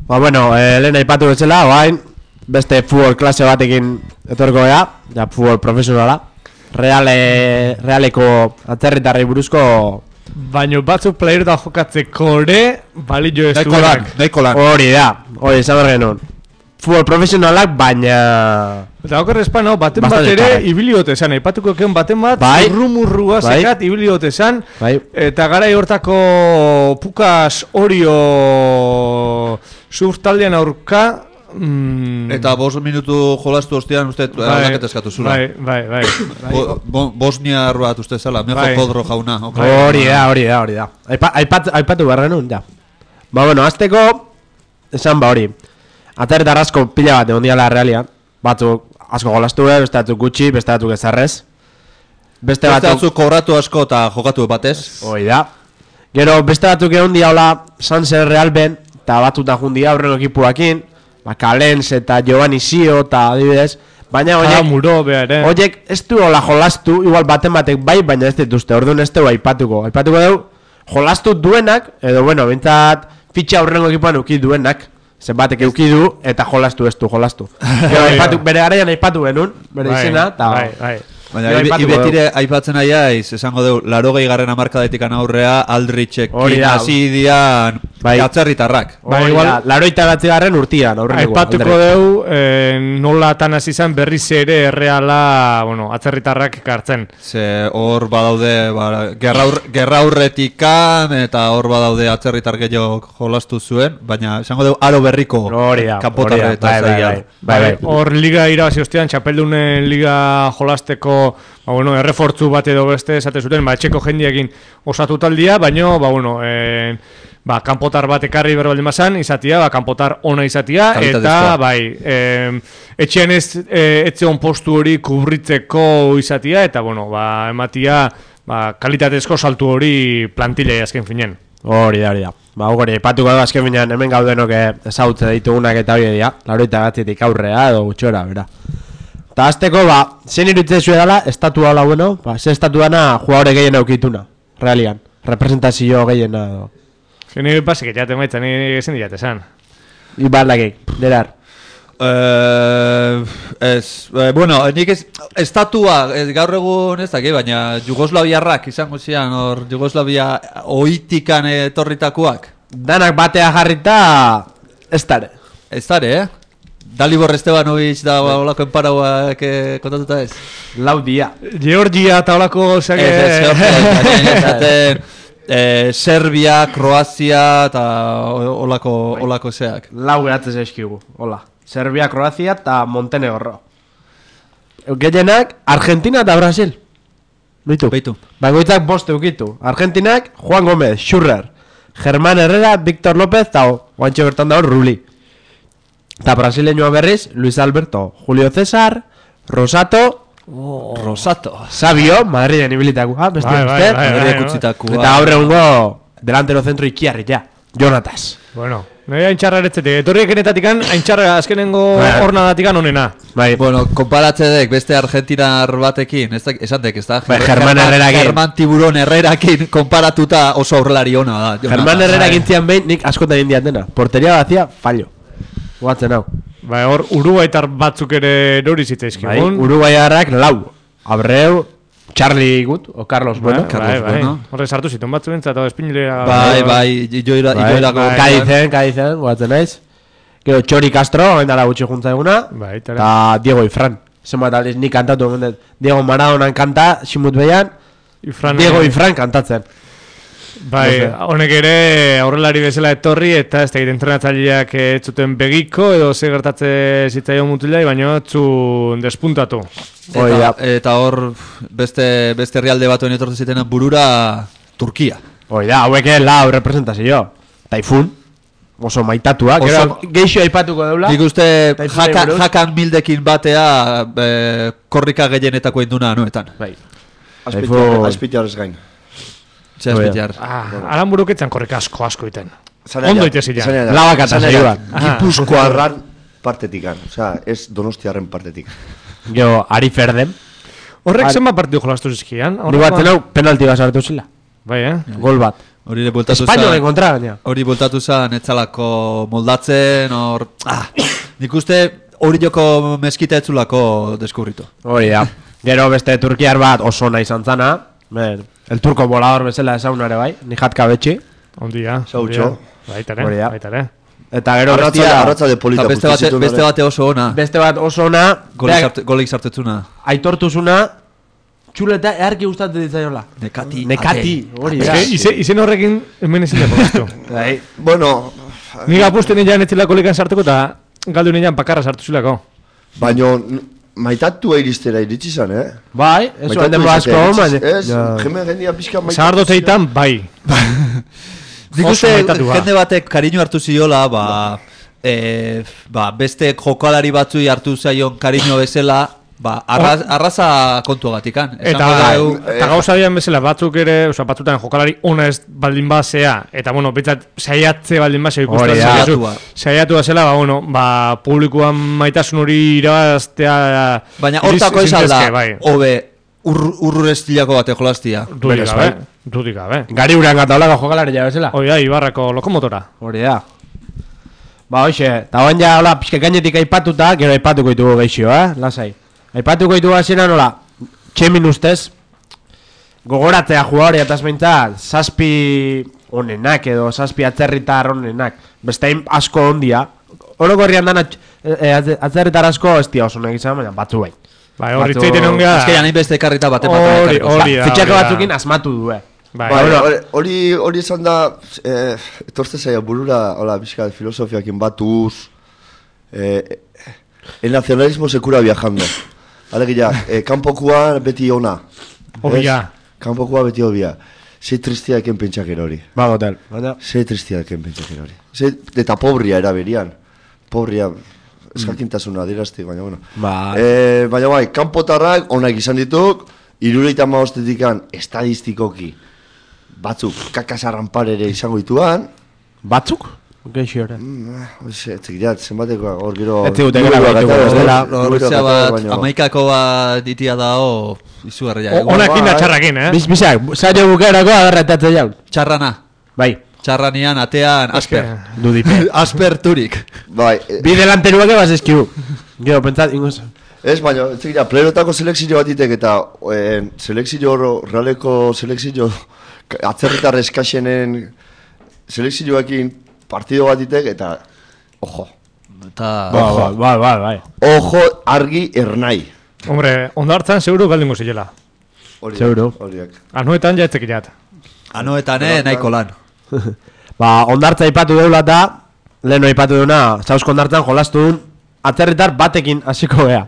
Ba, bueno, eh, lehen aipatu bezala, oain, beste futbol klase batekin etorko gea, ja, futbol profesionala. Reale, realeko atzerritarrei buruzko... Baina batzuk player da jokatzeko ere, balio ez Naiko lan, naiko lan. Hori da, hori, esan behar genuen. Futbol profesionalak, baina... Eta oker espan, no, baten bat Bastante ere, txarrak. ibiliote esan, aipatuko eken baten bat, Bai. urrumurrua Bai. zekat, ibiliote esan, Bai. eta gara hortako Pukas Orio surf taldean aurka, mm, Eta bost minutu jolastu ostean uste aldaketa eskatu zula. Bai, bai, bai. Bo, bo, Bosniar bat uste zala, mejo Bai. Kodro jauna. ok. Hori da, hori da, hori da. Aipa, aipat, aipatu behar genuen, ja. Ba, bueno, azteko, esan ba hori. Atzerritar asko pila bat egon diala realian. Batzuk asko golastu behar, beste batzuk gutxi, beste batzuk ezarrez. Beste Beste batzuk... batzuk kobratu asko eta jokatu batez. Hoi da. Gero, beste batzuk egon dia hola Sanse Real Ben, eta batzutan jundia aurreno ekipuakin, ba, Kalens eta Giovanni Sio, eta adibidez, baina Ah, horiek, muro behar, eh. horiek ez du hola jolastu, igual baten batek bai, baina ez dituzte, orduan ez du aipatuko. Aipatuko dugu, jolastu duenak, edo bueno, bintzat fitxa aurrengo ekipuan uki duenak, zenbatek euki du, eta jolastu ez du, jolastu. Gero, aipatu, bere garaian aipatu genuen, bere Bai, izena, eta... bai, bai. Baina Gero ibe- aipatuko ibetire aipatzen aiaiz, esango dugu, larogei garren amarkadetik aurrea, Aldrichekin Hori da. hasi dian Bai. atzerritarrak. Ba, Bai, igual- igual... Laroita batzigarren urtian, aurreneko. Aipatuko dugu, eh, nola tan hasi izan berriz ere erreala, bueno, atzerritarrak ekartzen. Ze hor badaude, ba, gerraur, gerraurretikan, eta hor badaude atzerritar gehiago jolastu zuen, baina esango dugu aro berriko Hori da, kanpotarre hori da, eta bai, bai, zaila. bai. Bai, bai. Hor liga irabazi ostean, txapeldunen liga jolasteko, ba, bueno, errefortzu bat edo beste esate zuten, ba, etxeko jendiekin osatu taldia, baino, ba, bueno, eh, ba, kanpotar bat ekarri berbaldin bazan, izatia, ba, kanpotar ona izatia, Kalitatezkoa. eta, bai, eh, etxean ez, eh, etxeon postu hori kubritzeko izatia, eta, bueno, ba, ematia, ba, kalitatezko saltu hori plantilei azken finen. Hori da, hori da. Ba, hori, aipatuko da azken finean, hemen gaudenok ezagutze ditugunak eta hori dira, lauroita batzitik aurrea edo gutxora, bera. Eta azteko, ba, zen iruditzen zuen dela, estatu hala bueno, ba, ze estatu dana jugadore gehien aukituna, realian, representazio gehiena edo. Geni pasik etxate maitzen, ni ezin diat esan. Ibaldakik, derar. Eh, ez, eh, bueno, nik ez, estatua, ez, gaur egun ez dakit, baina Jugoslaviarrak izango zian, hor Jugoslavia oitikan etorritakoak. Danak batea jarrita, ez dare. Ez dare, eh? Dalibor Estebanovic da olako enparauak eh, kontatuta ez? Lau dia. Georgia eta olako Ez, ez, Georgia, esaten, eh, Serbia, Kroazia eta olako, olako zeak. Lau geratzen zaizkigu, hola. Serbia, Kroazia eta Montenegro. Gehienak, Argentina eta Brasil. Beitu. Beitu. Bagoitzak bost eukitu. Argentinak, Juan Gómez, Schurrer, Germán Herrera, Víctor López eta guantxe bertan dago Ruli. Eta brasileñoa berriz, Luis Alberto, Julio César, Rosato, Oh. Rosato. Sabio, Madriden ibilitako. Ah, beste, Bai, bai, beste. bai, Madrid bai, utzitakoa. Eta gaur egungo delantero zentro ikiarri, ja. Jonatas. Bueno, nahi haintxarra eretzetik. Etorriek enetatikan, haintxarra azkenengo Bai. hornadatikan onena. Bai, Bueno, konparatze beste argentinar batekin, ez da, esan dek, ez da? Bai, Germán Herrerakin. Germán Tiburon Herrerakin konparatuta oso aurrelari ona da. Germán Jonathan. Herrera gintzian behin, nik askotan indian dena. Porteria bazia, fallo. Guatzen hau. Bai, hor, Uruguaitar batzuk ere nori Bai, zitzaizkigun. Uruguaiarrak lau. Abreu, Charlie Gut, o Carlos Bueno. Bai, Carlos bai, Bueno. Horre sartu zituen batzu bentzat, eta espinilea... Bai, bai, joira, Bai, joira, bai, Kadizen, Kadizen, guatzen naiz. Gero Txori Castro, gendala gutxi juntza eguna. Bai, eta... Eta Diego Ifran. Zenbat aldiz nik kantatu egun dut. Diego Maradonan kanta, simut behian. Ifran, Diego eh, Ifran kantatzen. Bai, No sé. honek ere aurrelari bezala etorri, eta ez da entrenatzaileak ez zuten begiko, edo ze gertatze zitzaion mutilai, baina ez zu despuntatu. Hoi da. Eta, eta hor beste beste herrialde batuen etortu zitena burura Turkia. Hoi da, hauek lau representazio. Taifun. Oso maitatuak. Oso- Gero, geixo aipatuko deula. Nik uste Taifunei jaka, buruz. jakan mildekin batea e, korrika gehienetako induna anuetan. Bai. Azpitiar- Azpitiarrez gain. Zer Hoi da. azpitiar. Ah, alan buruketzen korrek asko asko iten. Zanaia- Ondo ite zilean. zanaia- Labak eta zanaia- saioak. Gipuzkoarran partetikan. Osea, ez Donostiarren partetik. Gero, Ari Ferdem. Horrek Al- zenbat partidu jolastu zizkian? Nik batzen hau penalti bat sartu zela. Bai, eh? Gol bat. Hori ere bultatu zan... Espainolen kontra, gaina. Hori bultatu zan, etzalako moldatzen, hor... Ah, nik uste hori joko meskita etzulako deskubritu. Hori da. Gero beste turkiar bat oso nahi izan zana. Ben, el turko volador bezala ezagunare bai, Nihat Kabetxi. Ondia. Sautxo. Baitare, Hori da. baitare. Eta gero Arratza, bestia... arratza de polita Beste bate, puztizitun beste bate oso ona. Beste bat oso ona... Golik sartetzuna. Aitortuzuna... Txuleta earki gustatzen ditzaiola. Nekati. Nekati, hori da. Eske, izen, izen horrekin hemen ezin dago gastu. Bai. Bueno, Nik apusten nian etzelako likan sartuko eta galdu nian pakarra sartu zulako. baino maitatua iristera iritsi zan, eh? Bai, eso Maitatua den asko, izatea baina... iritsi- Ez, Ja. jeme gendia pixka maitatua. Zagardoteitan, bai. Nik Oso uste maitatua. jende batek kariño hartu ziola, ba, e, ba, beste jokalari batzui hartu zaion kariño bezala, ba, arraz, arraza kontuagatikan. Eta, Esango dugu, eta gauza dian bezala batzuk ere, oza, batzutan jokalari ona ez baldin bazea, eta bueno, betzat saiatze baldin bazea Hori ikusten da. zaizu, Saiatua. saiatua zela, ba, bueno, ba, publikoan maitasun hori irabaztea... Baina iriz- hortako ez alda, zintezke, bai. hobe, ur, urrestilako bate jolastia. Dudik Berez, gabe, bai. dudik gabe. Gari urean gataulako jokalari ja bezala. Hoi da, Ibarrako lokomotora. Hori da. Ba, hoxe, eta oan ja, hola, pixka gainetik aipatuta, gero aipatuko ditugu geixio, eh? Lasai. Aipatuko ditugu hasieran, hola, txemin ustez, gogoratzea jugadori ataz behintzat, zazpi onenak edo zazpi atzerritar onenak, bestein asko ondia, orokorrian dana e, e, atzerritar asko ez dia oso izan, baina batzu bai. Bai, hori Batzu- zeiten ongea... Azke janin beste ekarrita bate bat. Hori, hori da. Fitxako hori da. batzukin asmatu du, eh? Bai, Bai, hori da. hori- hori hori izan da, eh, etortze zaia burura, hola, pixka filosofiakin batuz, eh, el nacionalismo se cura viajando. Alegia, eh, kanpokoa beti ona. Obia. Ez? Kanpokoa beti obia. Ze tristia eken pentsakera hori. Ba, gotel. Baina, Ze tristia eken pentsakera hori. Ze, eta pobria eraberian. Pobria, eskalkintasuna adiraztik, baina bueno. Ba- Eh, baina bai, kanpotarrak onak izan dituk, irureita maostetikan estadistikoki batzuk kakasarranpar ere izango dituan. batzuk? Geixio ere. Etzekirat, zenbateko hor gero... Ez zigute gela baitu, ez dela. Horretzea bat, amaikako bat ditia dao, izugarria. O- Onakin da bai. txarrakin, eh? Biz, bizak, saio bukerako agarratatzen jau. Txarrana. Bai, Txarranian, atean, asper. dudipe. Asperturik. Bai, eh, Bi delanteruak ebas eskiu. Gero, pentsat, ingoz. ez baina, etzekirat, plerotako selekzio bat ditek eta eh, selekzio ro- realeko selekzio atzerritar eskaxenen selekzioekin partido bat ditek eta ojo, Eta... Ba, ba, ba, ba, bai. ojo argi ernai. Hombre, ondo hartzan seguro galdingo zilela. Horiak, Seguro. horiak. Anuetan ja etzekirat. Anoetan, eh, nahiko lan. Ba, ondartza ipatu deula eta, leheno ipatu deuna, zauzko ondartzan jolastu duen, atzerritar batekin hasiko gea.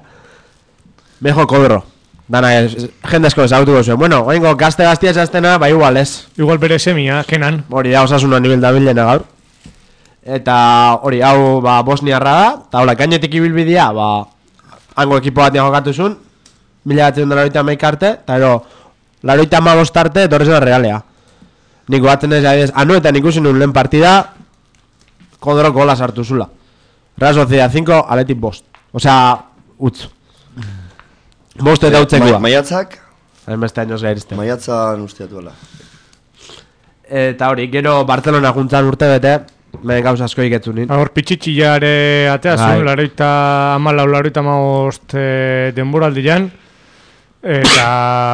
Mejo kodro. Dana, ez, jende asko ezagutuko zuen. Bueno, oingo, gazte-gaztia esaztena, ba igual ez. Igual bere semia, kenan. Hori da, osasuna nivel dabilena gaur. Eta hori, hau, ba, bosniarra da, eta hola, gainetik ibilbidea, ba, hango ekipo bat jokatu zuen, mila batzen da laroita maik arte, eta ero, laroita amabost arte, etorri zen realea. Niko batzen ez, adibidez, anuetan ikusi nuen lehen partida, kodro gola sartu zula. Real Sociedad cinco, Athletic bost. Osea, utz. Bost eta utzekoa. Ma, maiatzak, Hainbeste años gairiste. maiatzan usteatuela. Eta hori, gero Barcelona juntzan urte bete, me gauza asko iketzun nin. Hor pitxitxillare atea Bai. zuen, laroita amalau, laroita amabost e, denboraldian. Eta...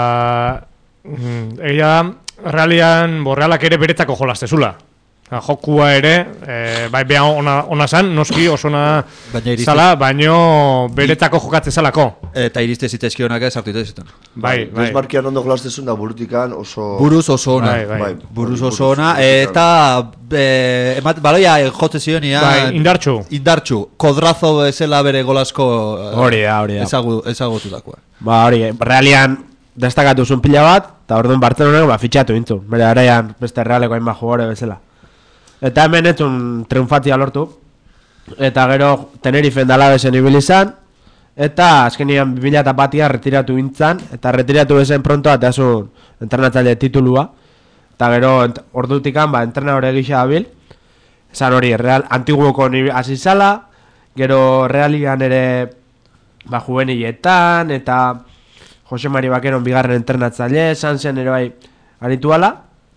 mm, Egia da, realian, borrealak ere beretzako jolastezula. Jokua ere, e, bai beha ona, ona zan, noski oso ona Baina iriste- zala, baino beretzako jokatze zalako. Eta iriste zitezkionak ez hartu zuten. Bai, bai. Luis Markian ondo jolastezun da burutikan oso... Buruz oso ona. Bai, bai. Bai, Buruz buruz, oso ona, buruz, eta e, emat, baloia jotze zionian... Bai, indartxu. Indartxu. Kodrazo bezala bere golasko... eh, Hori da, hori da. ezagu, ezagututakoa. Ba hori, realian destakatu zuen pila bat, eta orduan Barcelona ba, fitxatu intu. Bere araian beste realeko hainbat jugore bezala. Eta hemen etzun triunfatia lortu. Eta gero Tenerife Dalabesen ibili izan. Eta azkenian bi mila batean retiratu intzan. Eta retiratu bezen pronto ateazun entrenatzaile titulua. Eta gero ent, ordutikan ba, entrenadore gisa dabil. Esan hori, real, antiguoko hasi zala. Gero realian ere ba, juveniletan. Eta Jose Mari Bakeron bigarren entrenatzaile. Esan zen ere bai arituala.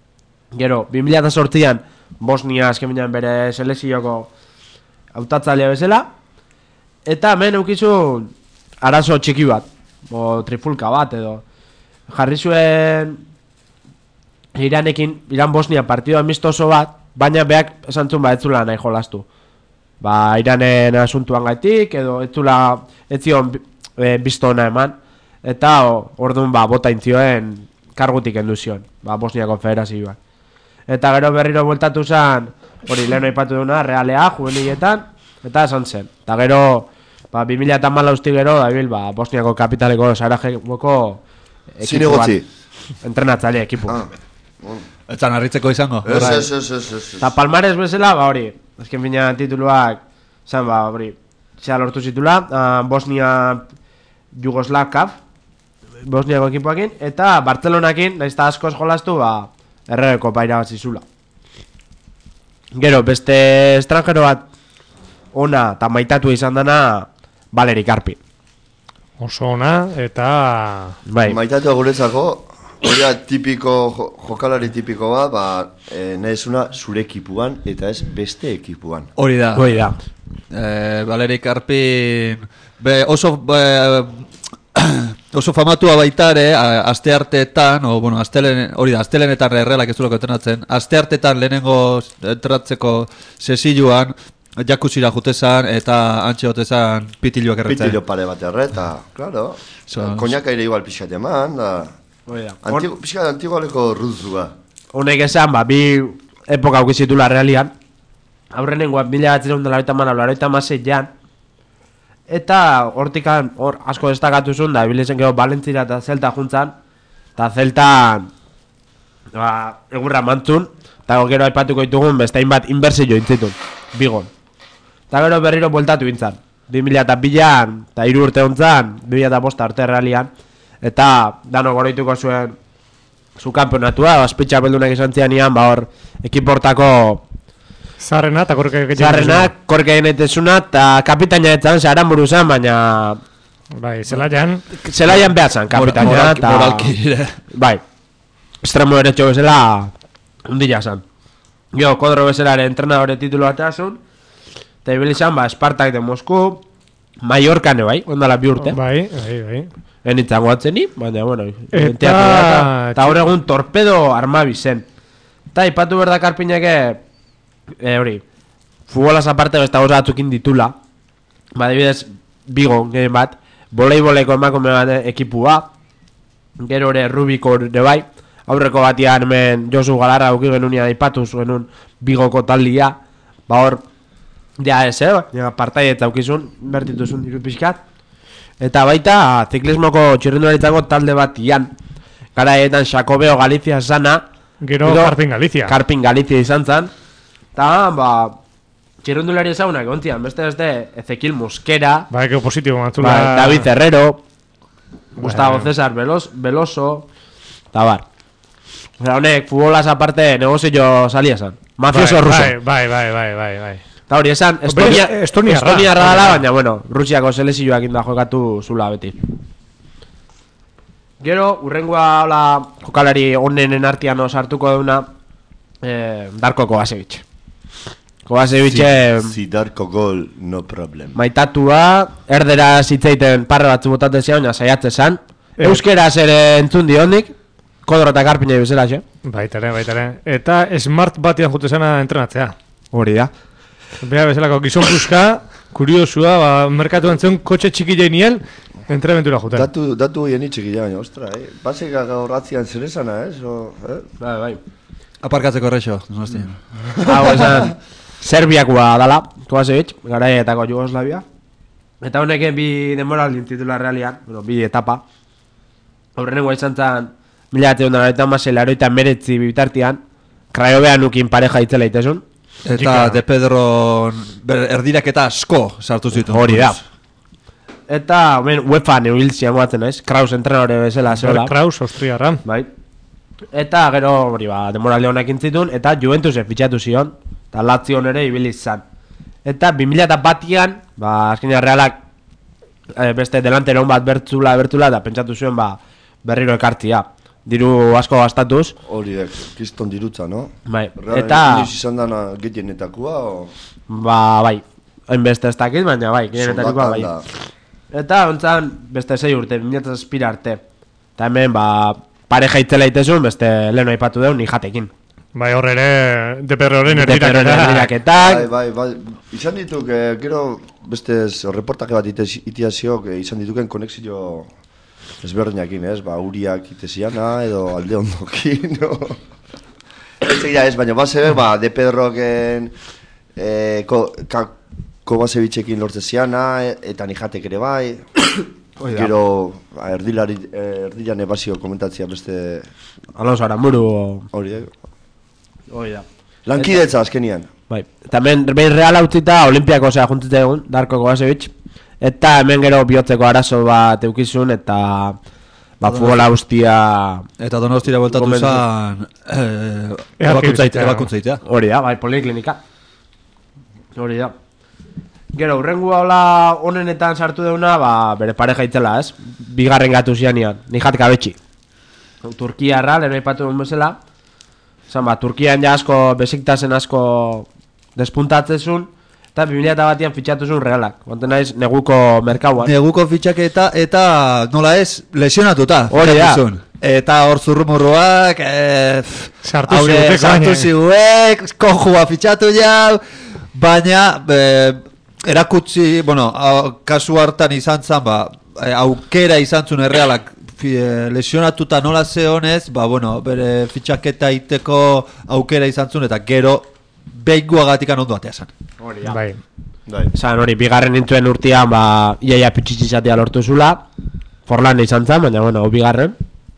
Gero, bi mila zortzian Bosnia azken binean bere selezioko hautatzailea bezala. Eta hemen eukizun arazo txiki bat, o trifulka bat edo. Jarri zuen Iranekin, Iran Bosnia partido amistoso bat, baina beak esantzun ba etzula nahi jolastu. Ba, Iranen asuntuan gaitik, edo etzula etzion e, biztona eman. Eta orduan ba, bota intzioen kargutik enduzion, ba, Bosniako federazioan. Eta gero berriro bueltatu zen, hori lehen aipatu duna, Realea, juveniletan, eta esan zen. Eta gero, ba, bi mila hamalau usti gero, dabil, ba, Bosniako kapitaleko Sarajevoko ekipu bat. Entrenatzaile ekipu. Ah, bueno. Etzan harritzeko izango. Ez, ez, ez, ez, ez. Eta Palmares bezala, ba, hori, azken fina tituluak, zan, ba, hori, zea lortu zitula, uh, Bosnia Yugoslav Cup, Bosniako ekipuakin, eta Bartzelonakin, nahiz eta askoz jolastu, ba, errege kopa irabazi zula. Gero, beste estrangero bat ona eta maitatu izan dana Valeri Karpin. Oso ona, eta... Bai. Maitatu guretzako, hori tipiko, jo, jokalari tipiko bat, ba, e, nahizuna zure ekipuan eta ez beste ekipuan. Hori da. Hori da. Eh, Valeri Karpin be, oso be, oso famatua baita ere astearteetan, o bueno, astelen, hori da, astelenetan errealak ez duelako entrenatzen. Astearteetan lehenengo entrenatzeko sesioan jakusira jutezan eta antxe hotezan pitiluak erretzen. Pitilu pare bat erreta, claro. So, Koñaka ere igual pixat eman, da. Hori da. Antigo, pixat antigualeko ruzua. Honek esan, ba, bi epoka aukizitula realian. Aurrenengoa, mila batzerun dela horita mana, horita maseian. Eta hortikan, hor asko destakatu zuen, da, bilizen gero Valentzira eta Zelta juntzan. Eta Zeltan, ba, egurra mantzun. Eta gero aipatuko ditugun, bestein bat inbersio intzitun, bigon. Eta gero berriro bueltatu intzan. bi mila eta bilan, eta hiru urte hontzan, bi mila eta bosta arte realian. Eta dano goroituko zuen zu kampeonatua, azpitxa beldunak izan zianian, ba hor, ekiportako Zarrena eta korke egiten Zarrena, korke egitezuna, eta kapitaina etzan, zeharan buru zen, baina... Bai, zelaian Zelaian behatzen, kapitaina, moral, eta... moralki, bai, estremo derecho bezala, undila zen. Gio, kodro bezalare entrenadore titulu bat azun, eta ibili zen, ba, Spartak de Mosku, Mallorcan, bai, ondala bi urte. Bai, bai, bai. Enitzango atzeni, baina, bueno, Eta... eta hor egun torpedo armabi zen. Eta ipatu berda Karpineke, e, hori, futbolaz aparte besta goza batzukin ditula, ba, debidez, bigo, gehen bat, voleiboleko emakume bat ekipua, gero ere Rubiko ere bai, aurreko batian hemen Josu Galarra auki genunia ipatu genuen bigoko taldia, ba hor, ja ez, eh, ja, partaiet aukizun, bertituzun diru pixkat, eta baita ziklismoko txirrindularitzako talde bat ian, garaietan Xakobeo Galizia zana, Gero Karpin Galizia. Karpin Galizia izan zan, eta, ba, txirrindulari ezagunak ontzian, beste beste Ezequiel Mosquera, Bai, que positibo matzula. ba, David Herrero, Gustavo César Velos, Veloso, eta bar. Osea, honek, futbolaz aparte negozio salia zan. Mafioso bai, ruso. Bai, bai, bai, bai, bai. Eta hori esan, Estonia, Estonia Estonia dela, baina, bueno, Rusiako selezioak inda jokatu zula beti. Gero, urrengoa hola jokalari onenen artian osartuko duna, eh, Darko Kovacevic. Kovacevic... Si, si Darko gol, no problem. Maitatua, erdera zitzeiten parre batzu botatzen zian, baina saiatze zan. Eh. Euskeraz ere entzun dionik, Kodro eta Karpina bezala, xe? Baitare, baitare. Eta smart batian jute zena entrenatzea. Hori da. Bea bezalako gizon puska, kuriosua, ba, merkatuan zen kotxe txiki jainiel, entreventura juten. Datu, datu hien itxiki ja, baina, ostra, eh? Baseka gaur atzian zer esana, eh? So, eh? Bai, bai. Aparkatzeko errexo, nosti. Hau esan, Serbiakoa dala, Kovacevic, garaietako Jugoslavia. Eta honek bi demoraldin titula realian, bueno, bi etapa. Aurrenengoa izan zan, mila bat egun eta masel, aroita meretzi bitartian, Kraiobean nukin pareja itzela itezun. Eta De Pedro erdiraketa asko sartu zitu. Hori da. Eta, hemen, UEFA neuiltzia moatzen, ez? Kraus entrenadore bezala, zeola. Kraus, austriarra. Bai. Eta gero, hori ba, demoralde honak intzitun, eta Juventusek fitxatu zion, eta Lazio ere ibili izan. Eta bi mila batian, ba, azkenean Realak e, beste delantero bat bertzula, bertzula, eta pentsatu zuen, ba, berriro ekartzia. diru asko gastatuz. Hori da, kriston dirutza, no? Bai, Realmente eta... inoiz izan dana gehienetakoa, o... Ba, bai, hainbeste ez dakit, baina bai, gehienetakoa bai. Eta ontzan beste sei urte, bi mila zazpi arte. Eta hemen, ba, pareja itzela itezun, beste leheno aipatu deun, nijatekin. Bai, horre ere, deperre horren erdiraketak. Bai, bai, bai, izan dituk, eh, gero beste reportaje bat itiaziok, eh, izan dituken konexio ezberdinakin, ez? Ba, uriak iteziana, edo alde ondokin, no? Ez egia ez, baina base, ba, de Pedroken, eh, ko, ka, Kobasevitzekin lortzeziana, eta nijatek ere bai. Gero, ba, erdilari, erdilan ebazio komentatzia beste... Alonso Aramuru... Hori, eh? Hori da. Lankidetza azkenian. Bai, eta hemen behin Real utzita Olimpiako zea juntzite egun, Darko Kobasevich. Eta hemen gero bihotzeko arazo bat eukizun, eta... Ba, futbola ustia... Eta Donostira bueltatu zan... Ebakuntzaitea. Hori da, bai, poliklinika. Hori da. Gero, urrengu hola honenetan sartu deuna, ba, bere pareja itzela, ez? Bigarren gatu zianian, Nijat Kabetxi. Turkiarra, lehen aipatu duen bezala. Zan, ba, Turkian ja asko, Besiktasen asko despuntatzezun, eta bi mila batian fitxatuzun Realak. Konten naiz, neguko merkauan. Neguko fitxaketa eta nola ez, lesionatuta. Hori da. Eta hor zurrumurruak, eh, sartu ziguek, sartu ziguek, konjua fitxatu jau, baina... Eh, erakutsi, bueno, kasu hartan izan zan, ba, aukera izan zuen Errealak lesionatuta nola zeonez, ba, bueno, bere fitxaketa iteko aukera izan zuen, eta gero behinguagatikan ondo atea zan. Hori, ja. Bai. Zan hori, bigarren nintzuen urtean, ba, iaia pitxitsizatea lortu zula, Forlan izan zan, baina, bueno, bigarren.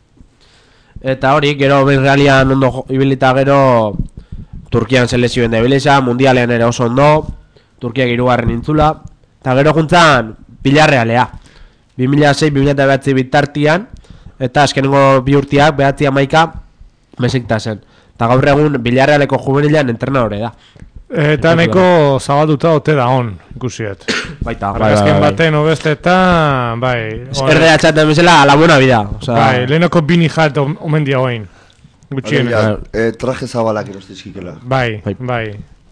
Eta hori, gero behin Realian ondo ibilita gero, Turkian selezioen da ibilisa, mundialean ere oso ondo, Turkiak hirugarren intzula, eta gero juntzan Villarrealea. bi mila sei bi mila bederatzi bitartian, eta azkenengo bi urtiak behatzi amaika Besiktasen. Eta gaur egun Villarrealeko juvenilean entrenadore da. Eta neko zabalduta ote da on, ikusiet. Baita, bai, bai, bai, bai. baten obestetan, bai. Erdea txaten bezala, a la buena vida. O sea, bai, lehenoko bini jat omen dia hoin. Gutxien. Eh, traje zabalak erostizkikela. Bai, bai.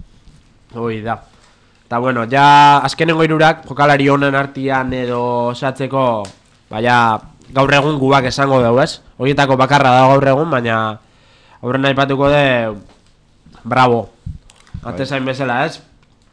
Hoi da. Eta bueno, ja azkenengo hirurak jokalari honen artian edo osatzeko, baina gaur egun gubak esango dugu, ez? Horietako bakarra da gaur egun, baina aurren aipatuko de bravo. Ate zain bezala, ez?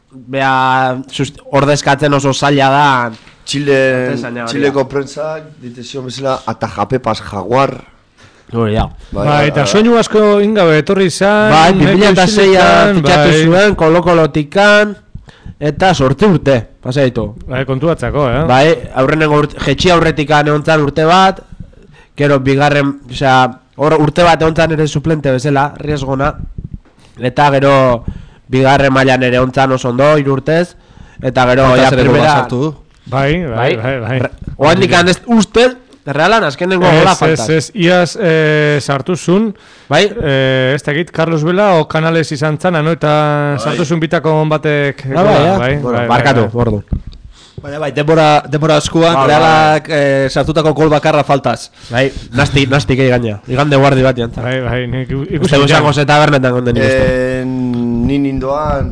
Bea ordezkatzen oso zaila da. Chile, Chileko prentsak ditezio bezala atajapepas jaguar. Hori da. Bai, eta soinu asko ingabe etorri izan. Bai, bi mila seian fitxatu zuen, kolokolotikan. Eta sorte urte, pasa ditu. Bai, kontu batzako, eh? Bai, aurrenengo urte, jetxia aurretika neontzan urte bat, gero bigarren, osea, urte bat neontzan ere suplente bezala, riesgona, eta gero bigarren mailan ere ontzan oso ondo, hiru urtez, eta gero, ja, primera... Bai, bai, bai, bai. Oan dikan ez uste, Realan azkenengo gola faltaz. Ez, ez, iaz eh, sartuzun, bai? Eh, ez dakit, Carlos Vela o Canales izan zana, no? Eta bai. Sartuzun bitako batek... Bai, bai, bai, bai, barkatu, bordu. Baina bai, denbora, denbora askuan, bai, Realak bai. eh, sartutako gol bakarra faltaz. Bai, nasti, nasti kei gaina. Igande guardi bat jantza. Bai, bai, nik ikusten. Uste guzango zeta bernetan konden ikusten. Eh, ni nindoan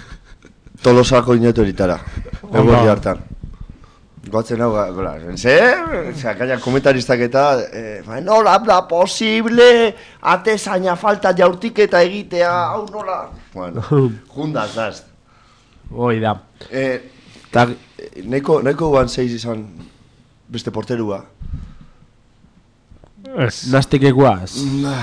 Tolosako inetu eritara. Egorri hartan. Goatzen hau, gola, ze? Osea, gaina komentaristak eta eh, nola da posible atezaina falta jaurtik eta egitea, hau nola? Bueno, jundaz dazt. Hoi da. Eh, Ta, Neko, neko guan zeiz izan beste porterua. Ez. Nastik eguaz.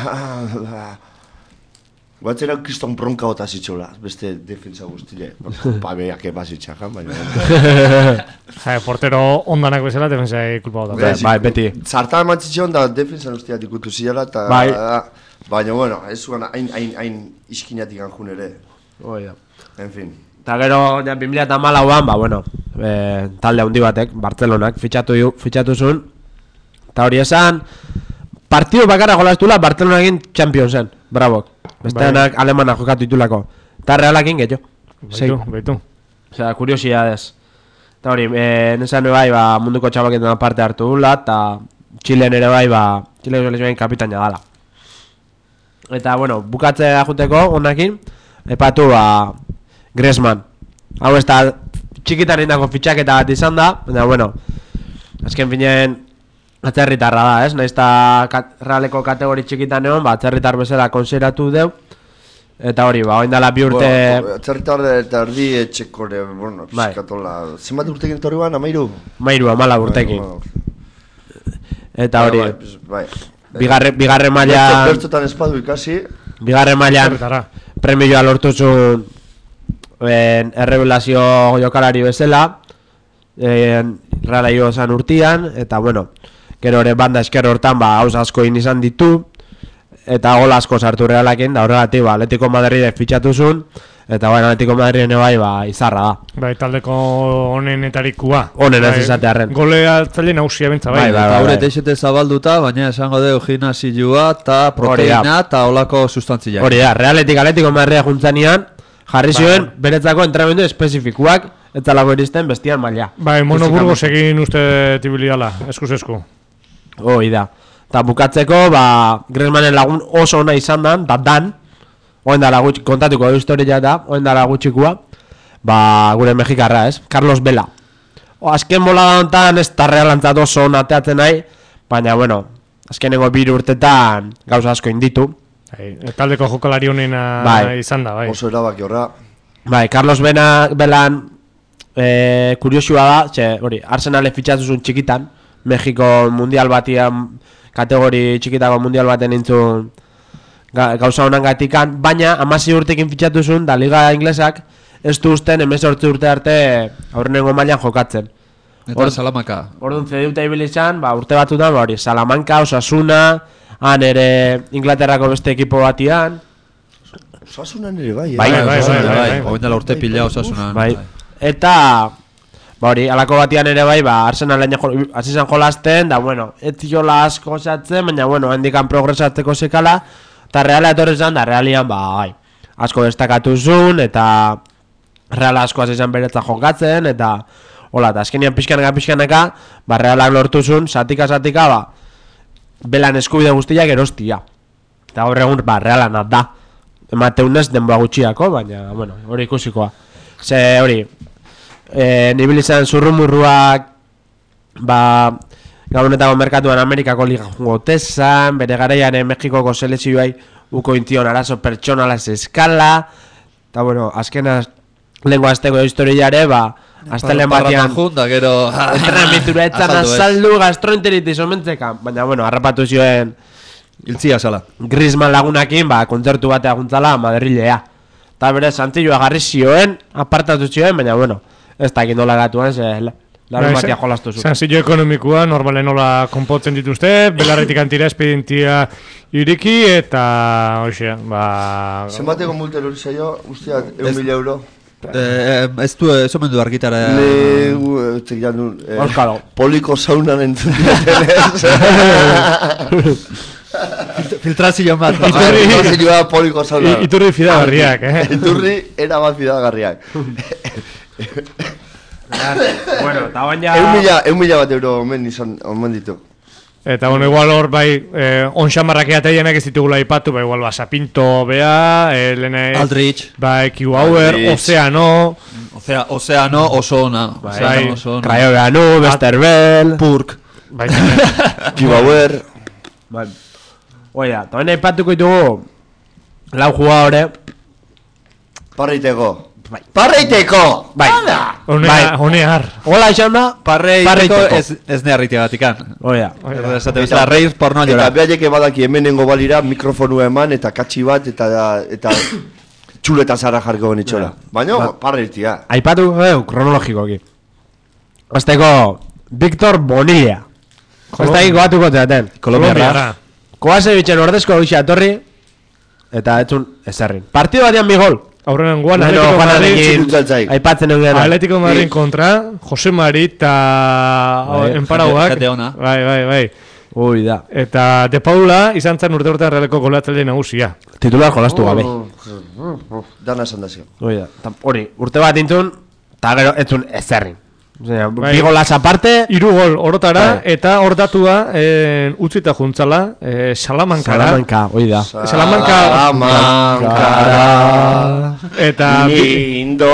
Guatzen hau kriston bronka gota zitxola, beste defensa guztile. Pabeak ebazitxakan, baina... Ja, portero ondanak bezala defensa kulpa gota. Bai, beti. Zartan emantzitxeon da defensa guztiak ikutu zidela, eta... Bai. Baina, bueno, ez zuen hain, hain, hain iskinatik anjun ere. Hoi da. En fin. Eta gero, ja, bi mila hamalauan, ba, bueno, e, talde handi batek, Bartzelonak, fitxatu, fitxatu zuen. Eta hori esan, partidu bakarra jolaztula, Bartzelona egin Champions zen, bravo. Besteanak bai. Alemana jokatu ditulako. Eta Realakin getxo. Baitu, baitu. Osea, kuriosidades. Eta hori, e, nesan bai, ba, munduko txabaketan parte hartu dula, eta Txilen ere bai, ba, Txileko selekzioaren kapitaina dala. Eta, bueno, bukatzea juteko, honakin, epatu, ba, Griezmann. Hau ez da, txikitan indako fitxaketa bat izan da, baina, bueno, azken finean, atzerritarra da, ez? Naiz eta kat, realeko kategori txikitan egon, ba, atzerritar bezala konsideratu deu. Eta hori, ba, oin dala bi urte... Bueno, atzerritar eta erdi etxekore, bueno, pizkatola... Zenbat urtekin etorri ban, amairu? Amairu, amala urtekin. Eta hori, bai, bigarre, bigarre maila... Bertzotan espadu ikasi... Bigarre mailan premioa lortu zuen errebelazio jokalari bezala, Reala jo zan urtian, eta bueno, gero ere banda esker hortan ba, hauz asko izan ditu, eta gol asko sartu Realakin, da horregatik ba, Atletico Madrid fitxatu zuen, eta baina Atletico Madrid bai, ba, izarra da. Bai, taldeko honenetarikua. Honen ez izatearren. Golea zaile nagusia bentsa, bai. Eta haure teixete zabalduta, baina esango deu gimnasioa eta proteina eta olako sustantzia. Hori da, Realetik Atletico Madrid juntzanian, jarri zuen beretzako entrenamendu espezifikuak, eta lago iristen bestian maila. Bai, Monoburgos egin uste tibiliala, eskuz esku. Hoi da. Eta bukatzeko, ba, Griezmannen lagun oso ona izan dan, da dan, oen dala gutxi, kontatuko du historia da, oen dala gutxikua, ba, gure mexikarra, ez? Carlos Vela. O, azken bola da hontan, ez da realantzat oso ona teatzen nahi, baina, bueno, azkenengo biru urtetan gauza asko inditu. Bai, taldeko jokalari honena bai. Izan da, bai. Oso erabaki horra. Bai, Carlos Vela, Velan, e, kuriosua da, ze, hori, Arsenale fitxatu zuen txikitan, Mexiko mundial batian, kategori txikitako mundial baten nintzun ga, gauza honan gatikan, baina amasi urtekin fitxatu zuen, da Liga Inglesak ez du usten hemezortzi urte arte aurrenengo mailan jokatzen. Eta Or, Salamanca. Orduan zedeuta ibilizan, ba, urte batutan, ba, hori, Salamanca, Osasuna, han ere Inglaterrako beste ekipo batian. Osasunan ere bai, eh? Bai, bai, bai, bai, bai, bai, bai, urte pila Osasunan. Bai. Eta, ba hori, alako batian ere bai, ba, Arsenalen hasi zan jolasten, da, bueno, ez jola asko osatzen, baina, bueno, handikan progresatzeko sekala, eta Reala etorri zan, da, Realian, ba, bai, asko destakatu zuen, eta Reala asko hasi zan beretza jokatzen, eta, hola, eta azkenian pixkanaka, pixkanaka, ba, Realak lortu zuen, satika-satika, ba, belan eskubide guztiak erostia. Eta gaur egun, ba, Realana da. Emateunez denboa gutxiako, baina, bueno, hori ikusikoa. Ze, hori, e, nibil izan zurrumurruak, ba, gabonetako merkatuan Amerikako liga jungotezan, bere garaian Mexikoko selezioai uko intion arazo pertsonalaz eskala, eta, bueno, azkena lengua azteko historiare, ba, astelen batian entrenamitura etzan azaldu gastroenteritis omentzekan, baina, bueno, harrapatu zioen iltzia zala. Griezmann lagunakin, ba, kontzertu batea juntzala Madrilea. Eta bere zantzilloa garri zioen, apartatu zioen, baina, bueno, ez da ekin dola gatuan, ze larun batia jolastu zu. Zantzillo ekonomikoa, normalen nola konpotzen dituzte, belarretik antira espedientia iriki, eta, hoxe, ba... Zenbateko multa hori zaio, usteak, egun mila euro? Eh, ez du, ez omen du argitara... Ne, utzek janun... Euskalo. Poliko saunan entzun diatenez. Filtrazio bat. Filtrazioa poliko saunan. Iturri fidagarriak, eh? Iturri era bat fidagarriak. Bueno, eta baina... Egun mila bat euro omen izan, omen ditu. Eta, bueno, igual hor, bai, eh, onxamarrak eateienak ez ditugula ipatu, bai, igual, ba, Sapinto, bea, eh, lene... Aldrich. Bai, Kiwauer, Ozeano... Osea, Ozeano, oso ona. Bai, Kraio Beanu, Westervel... Purk. Bai, Kiwauer... Bai. Oida, eta baina ipatuko ditugu lau jugadore... Parreiteko. Bai. Parreiteko! Bai. Honear. Hola, izan da? Parreiteko ez neharritiagatikan. Oida. Eta reiz pornoa jora. Eta behaieke badaki hemenengo balira mikrofonua eman eta katxi bat eta eta txuleta zara jarko benitxola. Baina parreitia. Aipatu geu, kronologikoki. Azteko, Victor Bonilla. Aztaki goatuko zeaten. Kolombiarra. Kovacevichen ordezko gisa etorri eta etzun ezerrin. Partido batean bi gol. Aurrenan guan, Atletico Madrid aipatzen egun Atletico Madrid kontra Jose Mari eta Enparauak. Bai, bai, bai. Ui da. Eta De Paula izan zen urte urtean Realeko goleatzaile nagusia. Titular jolastu gabe. Dana esan da zio. Ui da. Hori, urte bat intzun eta gero etzun ezerrin. Osea, Bai. bi golaz aparte, Hiru gol orotara, Bai. eta hor datua eh, utzita juntzala, eh, Salamankara. Salamanca, hoi da. Salamanca. Salamanca. Eta bi, Lindo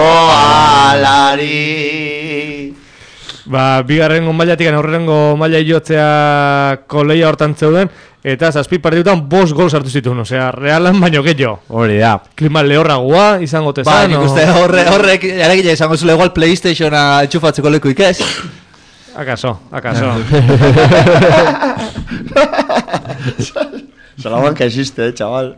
alari. ba, bigarrengo mailatik aurrengo maila jotzea koleia hortan zeuden, eta zazpi partidutan bost gol sartu zituen, osea, Realan baino gehiago. Hori da. Klima lehorragoa izango Ba, tezan, nik uste horre, horrek, eragia izango zule igual Playstationa entxufatzeko lekuik ez? Akaso, akaso. Salamanca existe, eh, chaval.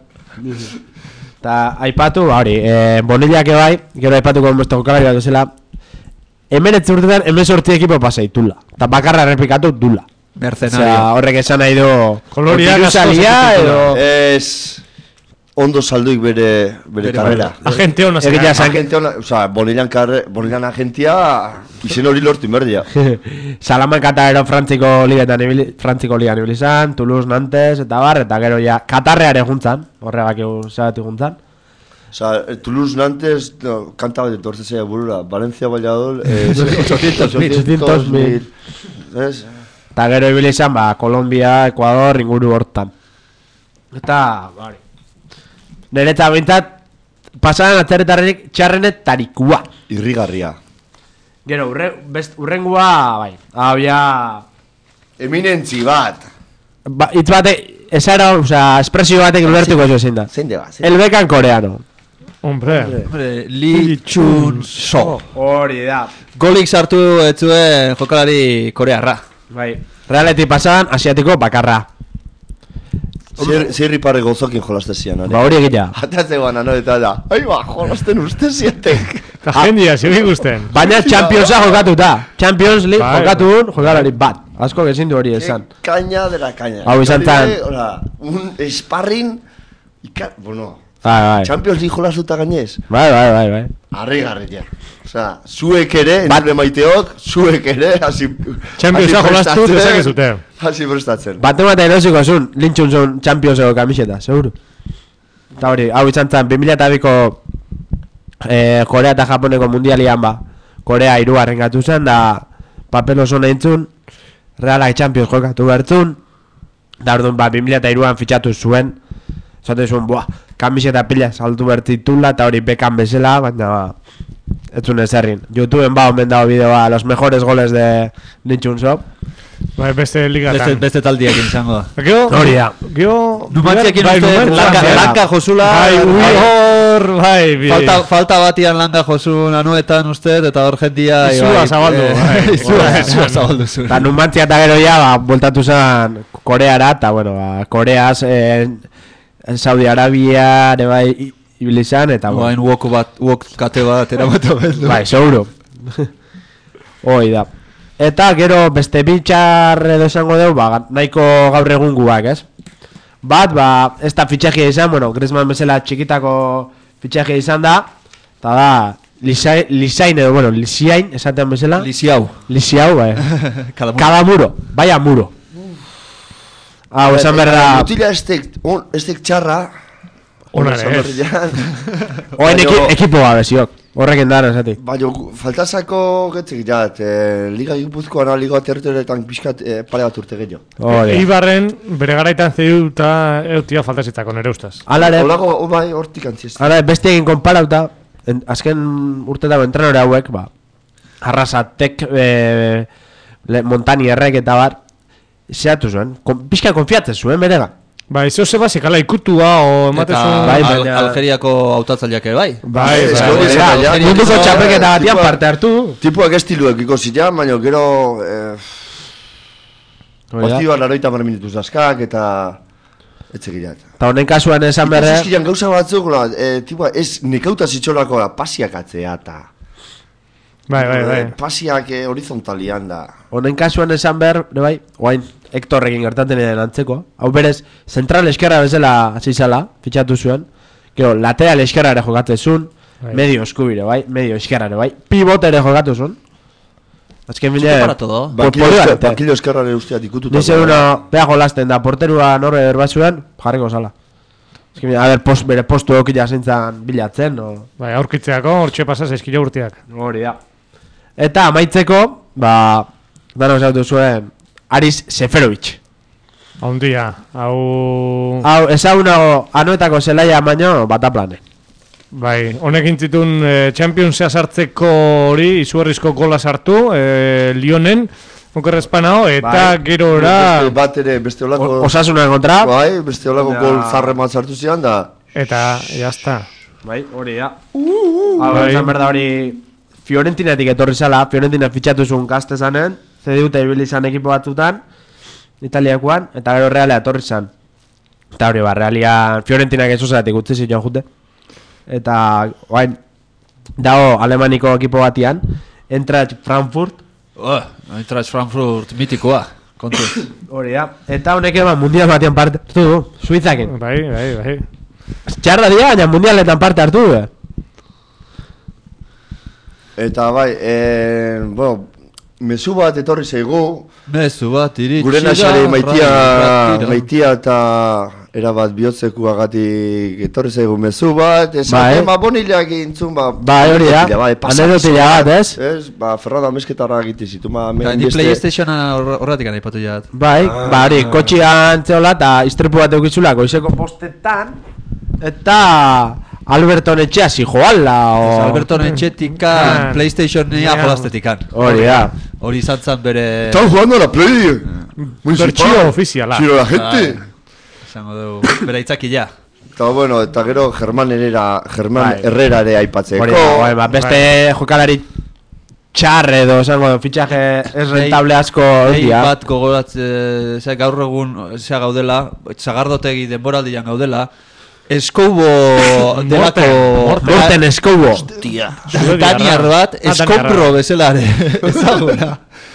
Eta aipatu, ba hori, eh, Bonillak ebai, gero aipatuko beste jokalari bat duzela, hemen ez urtetan, hemen sortzi ekipo pasai, dula. Eta bakarra errepikatu, dula. Mercenario. Osea, horrek esan nahi du... Koloriak asko dirusalia sartu edo... Ez ondo salduik bere, bere karrera. Agente hona Egia zera. esan- Agente ona, oza, Bonillan, karre, Bonillan agentia, izen hori lortu inberdia. Salamanca eta gero Frantziko ligetan ibili, Frantziko ligan ibili izan, Toulouse, Nantes, eta bar, eta gero ja Katarreare juntzan, horregak egun zagatik juntzan. Oza, Toulouse, Nantes, no, kanta bat etortze zeia burura, Valencia, Valladolid, eh, ochocientos mil. Ez? Eta gero ibili izan, ba, Kolombia, Ecuador, inguru hortan. Eta, bari. Nereta bintzat, pasadan atzerretarrenik txarrenet tarikua. Irrigarria. Gero, urre, best, urrengua, bai, hau ja... Eminentzi bat. Ba, itz bate, esara, osea, espresio batek ulertuko ez ezin da. Zein de bat, zein? Elbekan koreano. Hombre. Hombre, Lee Chun So. Hori da. Golik sartu ez zuen jokalari korearra. Bai. Realeti pasadan, asiatiko bakarra. Zer, zirri pare gozokin jolaste zian, Ba hori egitea. Atatze guan, ano, eta da, ai ba, jolasten uste ziatek. Eta jendia, zio ikusten. Baina Championsa jokatuta. Champions League Bai, jokatu un jokalari bat. Asko gezin du hori esan. Caña de la caña. Hau izan tan. Hola, un sparring, ika, bueno, Bai, bai. Champions League jolastuta gainez. Bai, bai, bai, bai. Arri garria. Osea, zuek ere, entzule maiteok, zuek ere, hasi... Championsa hasi jolastu prestatzen, dezakezute. Hasi prestatzen. Bate bat erosiko zuen, lintxun zuen Championseko kamiseta, seguru. Eta hori, hau izan zen, bi mila eta biko eh, Korea eta Japoneko mundialian ba. Korea hirugarren gatu zen, da papel oso nahintzun, Realak Champions jokatu bertzun, da orduan, ba, bi mila eta hiruan fitxatu zuen, zaten zuen, buah, kamiseta pila saltu bertitula, eta hori bekan bezala, baina, ba, ez zuen ezerrin. YouTubeen ba, omen dago bideoa, los mejores goles de Lintxun Shop. Bai, beste Beste, ligatan. beste taldiak izango da. Gero, Hori da. Gero... Numantziekin bai, uste, Numantzia. lanka, Bai. lanka josula. Bai, ui, hor, bai, bi. Falta, falta batian langa josun anuetan uste, eta hor jendia... Izua zabaldu, bai. Izua, Bai. izua zabaldu zuen. Eta Numantzia eta gero ja, ba, bueltatu zen Koreara, eta bueno, ba, Koreaz, eh, Saudi Arabia, ere bai, i- ibili zen, eta bueno, Oain wok bat, wok kate bat eramatu bendu. bai, seguro. Hoi da. Eta gero beste bitxar edo esango dugu, ba, nahiko gaur egunguak, ez? Bat, ba, ez da fitxagia izan, bueno, Griezmann bezala txikitako fitxagia izan da, eta da, Lisain, lisain edo, bueno, lisiain, esaten bezala. Lisiau. Lisiau, bai. Cada muro. Cada muro, vaya muro. Hau, esan behar da... Mutila estek, on, estek txarra... Onan esan ez. berrian. Oen eki, Baina- ekipo gabe ziok. Horrekin dara, esatik. Baina, faltasako getzek jat, eh, Liga Gipuzkoan, Liga Territorietan pixkat eh, pare bat urte gehiago. Hori. Ibarren, bere garaitan zeidu eta eutia faltazitzako nere ustaz. Alare, Olago, oh, bai, hortik antziez. alare, bestiekin konparauta, en, azken urtetako entrenore hauek, ba, Arrasatek, e, le, Montani errek eta bar, zehatu zuen, kon, pixka konfiatzen zuen, berega. Bai, zeo zeba zikala ikutua o Eta ematezun... bai, Al- baina- Algeriako hautatzaileak ere bai. Bai, Ez, bai, hori bai. zera, ja, Munduko tipua- txapelketa batian tipua- parte hartu. Tipuak estiluek ikusi ja, baina gero... Eh, Hori da. Ostioan laroita mar minutuz daskak eta... Etzekirat. Eta honen kasuan esan berre, Ikusi gauza batzuk, la, eh, tipua, ez nekauta zitxolako da, pasiak atzea eta... Bai, bai, bai. Eh, pasiak eh, horizontalian da. honen kasuan esan behar, ne bai, oain, Hektorrekin gertatzen den antzeko. Hau berez, zentral eskerra bezala hasi zela, fitxatu zuen. Gero, lateral eskerra ere jokatzen zuen, Bai. medio eskubire, bai, medio eskerra ere, bai. Pivot ere jokatu zuen. Azken bine... Para todo. Bankilo Por- esker- por- bankilo eskerran usteat ikututa. Dice uno, bea jolasten da, porterua norre berba zuen, jarriko zala. Azken bine, a ber, post, bere postu okila zintzan bilatzen, no? Bai, aurkitzeako, hortxe pasaz eskila urteak. Hori da. Eta amaitzeko, ba, dano esautu zuen, Aris Seferovic. Haundia, hau... Hau, ezagunago anoetako zelaia baino, bataplane. Bai, honek intzitun e, Championsia sartzeko hori, izugarrizko gola sartu, e, Lyonen, okerrezpanao, eta bai, gero ora... Beste bat ere, beste olako... Osasunan kontra. Bai, beste olako ja. Gol zarre bat sartu zian da... Eta, jazta. Bai, hori da. Uh, hau, bai. Esan berda hori... Fiorentinatik etorri zala, Fiorentina fitxatu zuen gazte zanen, zediuta ibili zan ekipo batzutan, Italiakoan, eta gero Realea etorri zan. Eta hori, ba, Realia Fiorentinak ez uzeratik utzi zion jute. Eta, oain, dago Alemaniko ekipo batian, Eintracht Frankfurt. Oh, Eintracht Frankfurt mitikoa, kontu. Hori da, eta honek eman mundial batian parte hartu du, Suizakin. Bai, bai, bai. Txarra dira, baina mundialetan parte hartu du, eh? Eta bai, eh, bueno, mezu bat etorri zaigu. Mezu bat iritsi da. Gure nasari maitia, maitia eta erabat bihotzeko agatik etorri zaigu mezu bat. Esan, ba, bonilak intzun, ba... Ba, hori da, anedotila bat, ez? Ez, ba, Ferrada mesketara egite zitu, ma... Ni PlayStationa horretik gana ipatu jat. Bai, ba, hori, kotxian zeola eta istripu bat eukizula, goizeko postetan, eta... Alberton etxea si joala o... Alberton etxetikan, PlayStationia jolaztetikan. Hori da. Hori izan zan bere... Están jugando la Play. Bertxio ofiziala. Txiro la gente. Esango dugu, bera itzakila. Eta bueno, eta gero Germán Herrera, Germán Herrera ere aipatzeko. Hori da, ba, beste jokalari txarre edo, esango dugu, fitxaje ez rentable asko. Egin bat gogoratze, gaur egun, zea gaudela, Sagardotegi denboraldian gaudela, Eskoubo delako... Morten Eskoubo. Hostia. Daniar bat, eskopro bezalare. Ezaguna.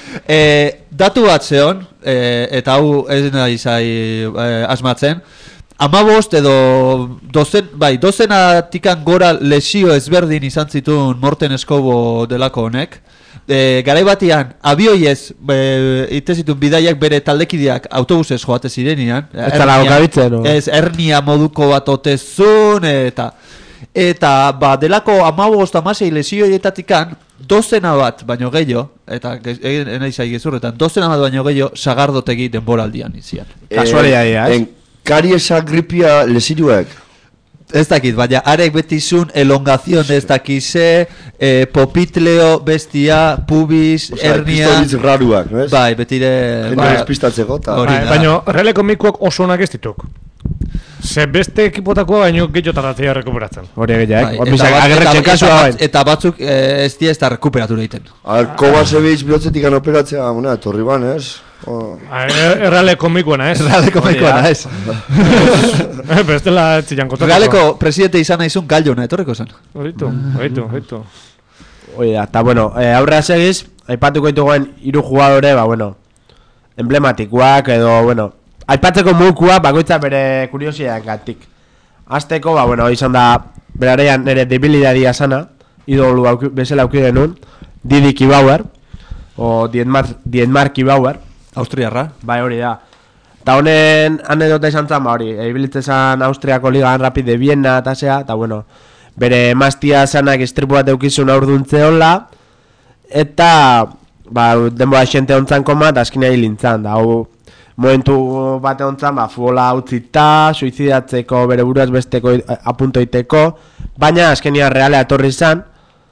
E, datu bat zeon, e, eta hau ez nahi zai e, asmatzen, amabost edo dozen, bai, dozenatikan gora lesio ezberdin izan zituen Morten Eskoubo delako honek. E, garai batian, abioiez e, ite zituen bidaiak bere taldekideak autobusez joate zirenean. Ez zara okabitzen, no? Ez, hernia moduko bat otezun, eta... Eta, ba, delako amabost amasei lesioietatikan, dozena bat baino gehiago, eta egin izai gezurretan, dozena bat baino gehiago, Sagardotegi denboraldian izian. Kasualia dira, ez? Kariesa gripia lesiruek? Ez dakit, baina arek beti zun elongazion ez dakize, eh, popitleo, bestia, pubis, o sea, hernia... Pistoliz raruak, no es? Bai, betire... Ba, espistatzeko, eta... Bai, baina realeko mikuak oso onak ez dituk. Ze beste ekipotakoa baino gehiotaratzea rekuperatzen. Hori egitea, eh? Bai, eta, agerretxe kasua bain. Eta batzuk eh, ez dia ez da rekuperatu egiten. Kovacevic bihotzetik anoperatzea, una, torri ban, ez? Oh. Erraleko mikuena, ez? Erraleko mikuena, ez? Bestela txilan kotako. Realeko presidente izan naizun gallona, etorreko zen. Oitu, oitu, oitu. Oida, eta bueno, eh, aurrera segiz, aipatuko ditugu hiru jugadore, ba, bueno, emblematikoak edo, bueno, aipatzeko mukua bakoitza bere kuriosiak gatik. Azteko, ba, bueno, izan da, berarean nire debilidadia sana, idolu auki, bezala auki denun, Didi Kibauer, o Dietmar, Dietmar Kibauer. Austriarra. Bai, hori da. Eta honen anedota izan zan, ba, hori, ebilitzezan Austriako ligan Rapid de Viena eta zea, eta bueno, bere emaztia zanak istripu bat eukizun aurduntze hola, eta, ba, denboa xente ontzan koma, eta azkina hilintzan, da, hau, momentu bate ontzan, ba, futbola utzita, suizidatzeko, bere buruaz besteko apuntoiteko, baina azkenia reala etorri izan.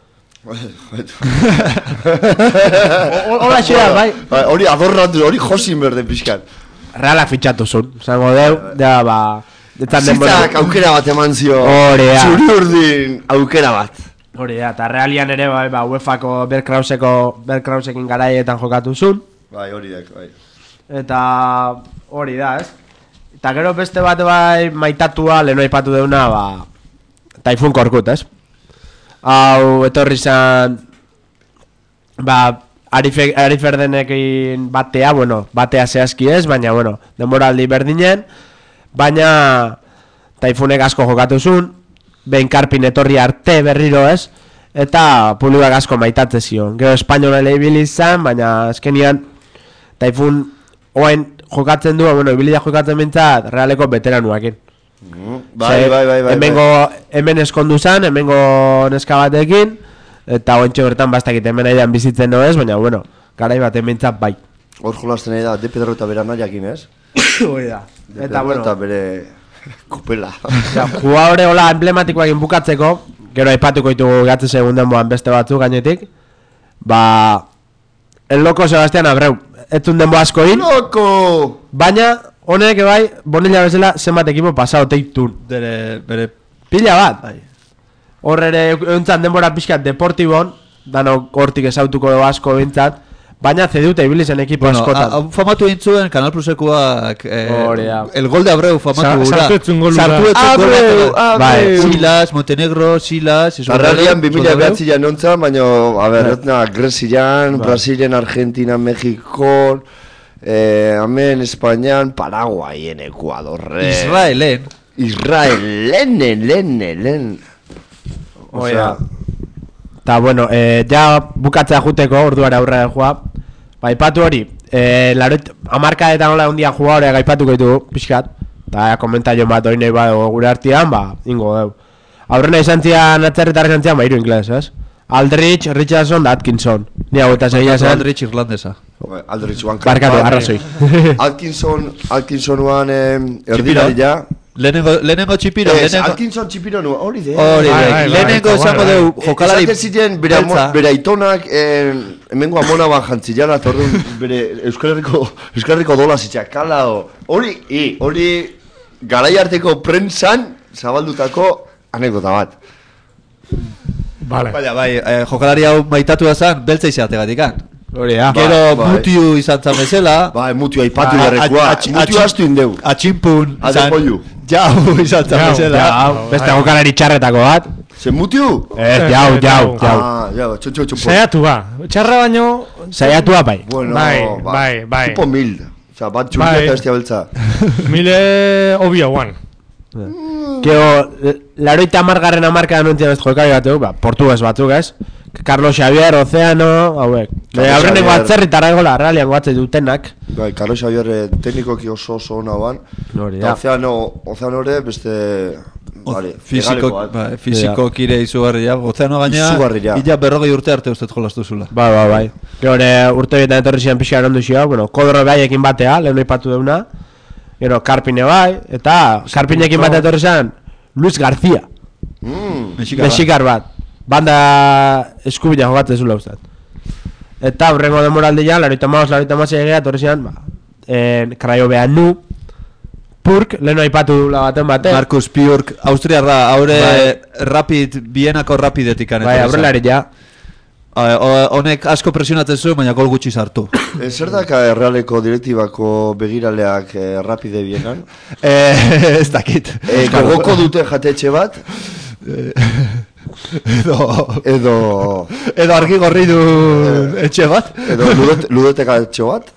Hola xera, bai. Hori adorratu, hori josin berde pixkan. Reala fitxatu zun, zango deu, da, ba... Zitzak aukera bat eman zio. Hori da. Zuri urdin aukera bat. Hori da, eta realian ere, bai, ba, UEFako Berkrauseko, Berkrausekin garaietan jokatu zun. Bai, hori da, bai. Eta hori da, ez? Eta gero beste bat bai maitatua, leheno aipatu deuna, ba... Taifun Korkut, ez? Hau, etorri zan... Ba, Ariferdenekin batea, bueno, batea zehazki ez, baina, bueno, denboraldi berdinen, baina Taifunek asko jokatu zuen, behin Karpin etorri arte berriro ez, eta publikoak asko maitatze zion. Gero espainola ibili izan, baina azkenian Taifun oain jokatzen du, bueno, ibilida jokatzen bintzat realeko veteranuakin. Mm, bai, bai, bai, bai, hemengo, hemen eskondu zan, hemengo neska batekin, eta ointxe bertan bastakit hemen aidean bizitzen no ez, baina bueno, garai bat hementzat bai. Hor jolasten nahi da, De Pedro eta bera nahiakin, ez? Hori da. De Eta Pedro bueno, eta bere kupela. ja, jugadore hola emblematikoak bukatzeko, gero aipatuko ditugu gatze segundan boan beste batzu gainetik, ba, el loco Sebastián Abreu, etzun denbo asko hil, Loko! baina honek bai, bonilla bezala zenbat ekipo pasao teitun. Bere, bere, Pila bat. bai. Hor ere euntzan denbora pixkat deportibon, dano hortik esautuko dugu asko bintzat, baina zedute ibili zen ekipo Bueno, askotan. hau famatu eintzuen Canal Plusekoak eh, Hori da. el gol de Abreu famatu Sa- gura. sartu etzun golura. Sartu etzun Abreu, golura. Abreu. Silas, Montenegro, Silas, Arralian bi mila Abreu. behatzian nontzan, baina, a ber, etna, Gresian, Brasilen, Argentinan, Mexikon, eh, Amen, Espainian, Paraguayen, Ecuadorren. Israelen. Israel, lehen, lehen, lehen. Hori da. Eta bueno, eh, ja bukatzea juteko, orduara aurrera joa. Ba, ipatu hori, eh, laroit, amarka eta nola ondia jugadoreak aipatuko ditugu, pixkat. Eta komentario bat hori nahi badago gure artean, ba, ingo deu. Aurrena izan zian, atzerretarra izan zian, ba, iru ingles, ez? Aldrich, Richardson da Atkinson. Ni hau eta segia zen. Aldrich irlandesa. Aldrich Juan Barkatu, arrazoi. Atkinson, Atkinson uan eh, erdiraria. Lehenengo, lehenengo txipiro, Ez, lehenengo... Atkinson txipiro nua, hori de. Hori, Bai, bai, bai, lehenengo bai, esango bai, dugu bai. jokalari Esaten ziren bere, amo- beltza. bere aitonak eh, hemengo amona ban jantzilala, eta orduan bere Euskal Herriko, Euskal Herriko dola zitxakala, o- hori, i, hori garai arteko prentsan zabaldutako anekdota bat. Vale. Baina, bai, eh, jokalari hau maitatu da zen, beltza izategatikan. Hori da. Gero bai. mutiu izan zan bezala. Ba, mutiu aipatu Ba, berrekoa, atx- mutiu atx- astu indeu. Atximpun. Ade izan- pollu. Jau izan zan Jau, bezala. Ja, beste jokalari txarretako bat. Ze mutiu? Ez, jau, jau, jau. Ah, ja, txo, txo, txo. Saiatu ba. Txarra baino... Saiatua bai. Bueno, Bai, ba, bai, bai. Tipo mild. Osa, bat txurria Bai. eta bestia beltza. Mile obvio guan. Gero, laroita amargarren amarka nontzien ez jokari batzuk, ba, portugues batzuk, ez? Carlos Xavier, Oceano, hauek. Carlos Aurreneko Xavier. atzerritara egola, realian guatzen dutenak. Bai, Carlos Xavier eh, teknikoki oso oso ona ban. Hori Eta da. Ozeano, Ozeano ere beste... Vale, Fiziko, egaleko bat. ba, fiziko kire izugarria. Ozeano gaina, Izugarria. illa berrogei urte arte ustet jolastu zula. Bai, bai, bai. Gero, ere, urte bietan etorri zian pixka erondu zio, bueno, kodro behaiekin batea, lehen ipatu deuna. Gero, Karpine bai, eta Karpinekin batea etorri zian, Luis García. Mm. Mexikarra. Mexikar bat. Banda eskubila jogatzen zula ustat. Eta hurrengo demoraldian, laroita maos, laroita maos egea, etorri zian, ba, en, Kraio nu, Purk, leheno aipatu dula baten baten. Marcus Piurk, Austriarra, haure Bai. rapid, bienako rapidetik Bai, aurrelari ja. Honek asko presionatzen zuen, baina gol gutxi sartu. E, zer daka errealeko direktibako begiraleak eh, rapide bienan? eh, ez dakit. E, gogoko dute jatetxe bat, Edo, edo... edo argi gorri du etxe bat. Edo ludot, ludoteka etxe bat?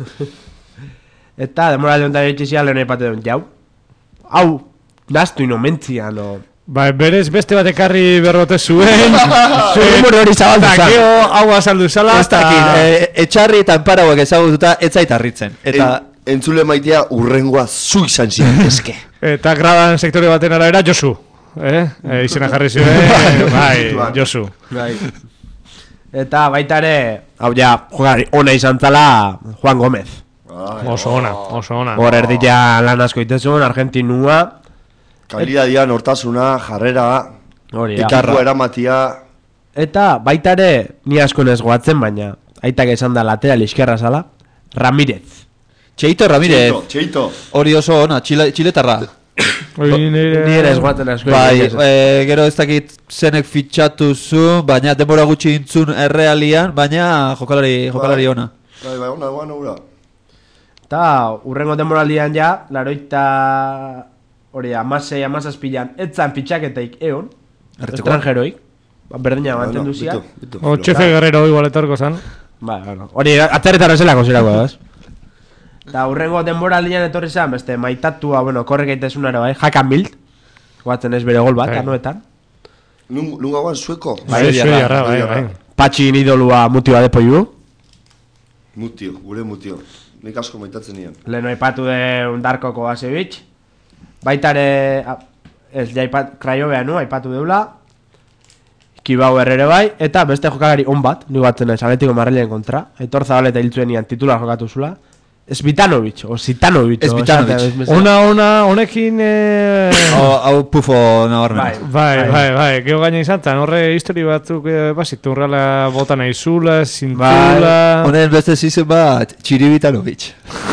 Eta demoraldi honetan egitxizia leheno aipatu duen, jau. Hau, naztu inomentzian, o... Ba, berez beste bat ekarri berrote zuen. Zuen hori zabaldu Eta zan. gero hau azaldu zala. Ez dakit, eh, etxarri eta enparauak ezagututa ez zait harritzen. Eta En, entzule maitea urrengoa zu izan ziren eske. Eta gradan sektore baten arabera Josu. Eh? E, izena jarri zuen, bai, Josu. Bai. Eta baita ere, hau ja, jogari ona izan zala Juan Gómez. Oso ona, oso ona. Hor erditia lan asko itezun, Argentinua. Kalidadian, hortasuna, jarrera, Hori da. ekipo eramatia... Eta baita ere, ni asko nez goatzen, baina aitak esan da lateral izkerra zala, Ramirez. Txeito Ramirez, Txeito, txeito. hori oso ona, txile, txiletarra. Hori nire... Ni ere ez goatzen asko. Bai, e, gero ez dakit zenek fitxatu zu, baina denbora gutxi intzun errealian, baina jokalari, jokalari ona. Bai, bai, ona, ona, ona. Eta urrengo demoraldian ja, laroita... Hori, amasei, amazazpilan, etzan pitxaketaik eon, Erretzekoa. estrangeroik, ba, berdina manten duzia. O Txefe Guerrero igual etorko zan. Ba, bueno, hori, atzerretara zelako zerako, ez? Eta urrengo denboraldian etorri zen, beste maitatua, bueno, korrek egitesunara, bai, Hakan Bild, guatzen ez bere gol bat, Bai. anoetan. Lunga guan sueko. Bai, suediarra, bai, bai. Patxin idolua mutioa depoiu, Mutio, gure mutio. Nik asko maitatzen nien. leheno aipatu deun Darkoko Basevich, baitare, ez, ja aipat, Kraio behanu, aipatu deula, Kibauer ere bai, eta beste jokalari on bat, nik batzen naiz Atletico Madrilen kontra, Aitor Zabaleta hiltzuenian titular jokatu zula, Svitanovic, o Zitanovic. Svitanovic. Ona, ona, honekin... Eh... Hau, hau pufo nabarmen. Bai, bai, bai, geho gaina izan zen, horre histori batzuk eh, basitu, horrela bota nahi zula, zintula... Honen beste zizen bat, Txiribitanovic.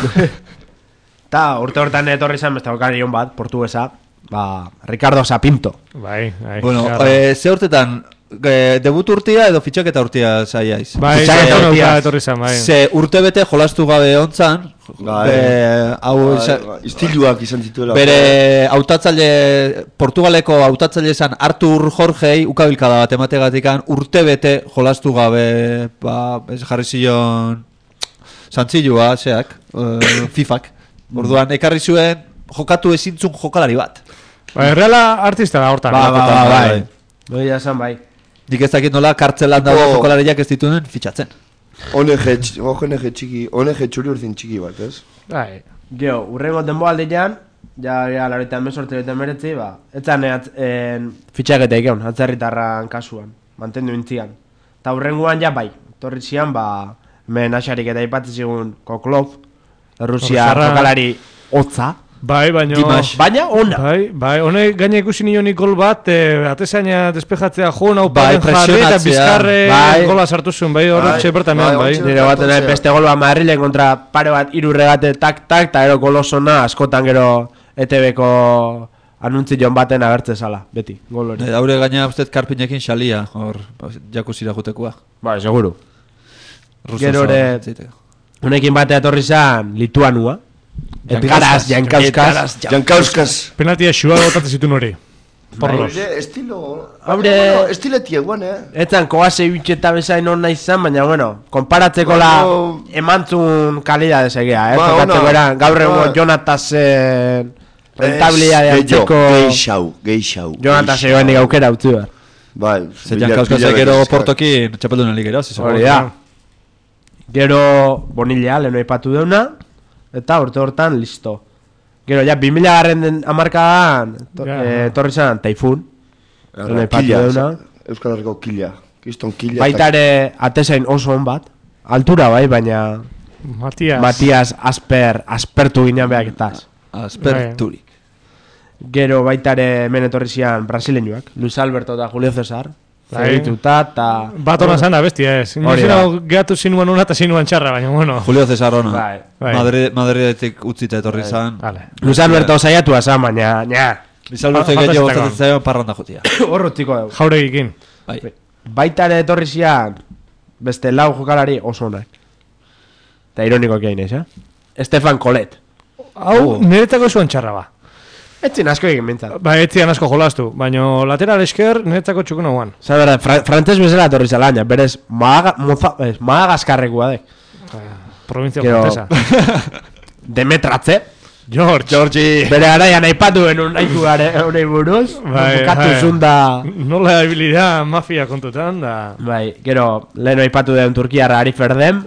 Ta urte hortan etorri izan beste jokalari on bat, portuguesa, ba, Ricardo Sapinto. Bai, bai. Bueno, eh, ze urtetan... E, debut urtia edo fitxaketa urtia zaiaiz. Bai, fitxaketa urtia etorri zen, bai. Ze urte bete jolastu gabe ontzan, bai, hau bai, istiluak izan zituela. Bere hautatzaile, Portugaleko hautatzaile izan Artur Jorgei ukabilkada bat emategatikan urte bete jolastu gabe, ba, ez jarri zion zantzilua, zeak, uh, FIFAk. Orduan, ekarri zuen jokatu ezintzun jokalari bat. Ba, erreala artista da hortan. Ba, ba, ba, bai. Bai, esan bai. Nik ez dakit nola kartzelan dago jokalariak ez dituen fitxatzen. O N G txiki, O N G txuri urzin txiki bat, ez? Bai. Geo, urrengo denboaldean, ja, ja, laroita mesorte leheten meretzi, ba, etzan en, fitxaketa ikeun, atzerritarran kasuan, mantendu intzian. Ta urrengoan ja bai, torri zian, ba, hemen asarik eta ipatzen zigun Koklov, Rusia jokalari hotza. Bai, baina... Baina ona. Bai, bai, honek gaina ikusi nionik gol bat, e, atezaina despejatzea joan, hau bai, paren jarri eta bizkarre bai, gola sartu zuen, bai, horretxe bertan bai. bai. Nire baten nahi beste gol bat Madrilen kontra pare bat irurregate tak-tak, eta gero golosona askotan gero E T B-ko anuntzion baten agertze zala, beti, gol hori. Haure gaina usted karpinekin xalia, hor, jakusira jutekoa. Bai, seguru. Gero ere, honekin batea torri zan Lituanua. Jankaras, Jankauskas. Jankauskas. Penaltia xua gotatzen zituen hori. Porros. Estilo... Haure... Estiletie guan, eh? Etzan Kovacevic eta bezain hona izan, baina, bueno, konparatzeko la emantzun kalidade segea, eh? Jokatzeko eran, gaur egun Jonatasen rentabilidade antzeko... Geixau, geixau. Jonatasen joan nik aukera utzi behar. Bai. Ze Jankauskas gero Portokin txapeldunan ligera, hori da. Gero Bonilla, leheno ipatu deuna. Eta urte hortan, listo. Gero, ja, bi mila garren den amarkadan, to, ja. eh, torri zan, Taifun. Killa, Euskal Herriko killa. Kiston killa. Baita ere, atezain oso hon bat. Altura bai, baina... Matias. Matias Asper, aspertu ginean behak etaz. Asperturik. Gero, baita ere, hemen etorri zian brasileñuak. Luis Alberto eta Julio Cesar. Zerituta, eta... Bat hona zan da, bestia ez. Inozena gehatu zinuan una eta zinuan txarra, baina, bueno. Julio Cesar hona. Bai. Madridetik utzita etorri zan. Luis Alberto zaiatua zan, baina, nia. Luis Alberto gehiago gozatzen zaio parranda jotia. Horrutiko dugu. Jauregikin. Baita ere etorri zian, beste lau jokalari oso honak. Eta ironiko ekin ez, eh? Estefan Colet. Hau, niretako zuen txarra ba. Etzin asko egin bintzat. Ba, etzian asko jolastu, baina lateral esker niretzako txukuna guan. Zer, bera, fra frantez bezala torri zalaina, berez, Madagaskarrekoa dek. Provincia francesa. Demetratze. George. Georgi. Bere araian aipatu benun aiku gare eurei buruz. Bai, bukatu bai. zunda... Nola habilidad mafia kontutan da. Bai, gero, leheno aipatu den Turkiarra Arif Erdem.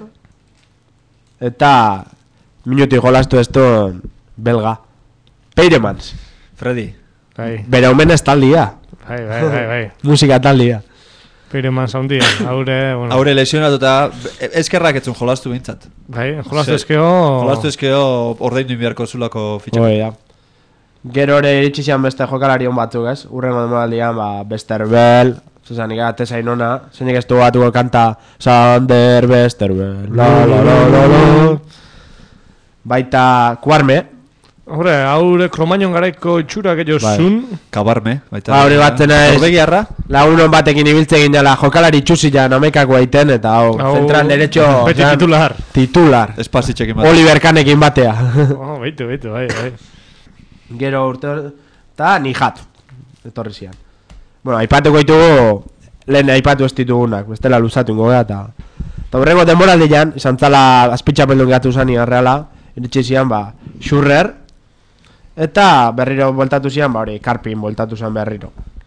Eta minuti jolastu eston belga. Peiremans. Freddy. Bai. Bere omenez taldia. Bai, bai, bai, bai. Musika taldia. Peiremans handia. Haure, bueno. Haure lesionatu eta eskerrak etzun jolastu bintzat. Bai, jolastu eskeo... Jolastu eskeo ordein duen biharko zulako fitxak. Oi, da. Gero ere iritsi zian beste jokalari hon batzuk, ez? Urrengo demoraldian, ba, Besterbel, Zuzanik atezain ona, zeinik ez du batuko kanta Sander Besterbel, la la la la la. Baita Kuarme. Hore, haure kromainon garaiko itxura gehiago zun. Kabarme. Baita. Ba, hori batzen ez. Norbegiarra. Lagunon batekin ibiltze egin dela jokalari txusian amekako aiten eta hau. Zentral derecho. Beti titular. Titular. Espazitxekin batea. Oliver Kahnekin batea. Oh, beitu, beitu, bai, bai. Gero urte eta Nijat. Etorri zian. Bueno, aipatuko ditugu, lehen aipatu ez ditugunak, bestela luzatu ingo gara, eta... Eta horrengo denboraldian, izan zala azpitxapeldun gatu zani arreala, iritsi zian, ba, Schurrer, eta berriro voltatu zian, ba, hori, Karpin voltatu zian berriro.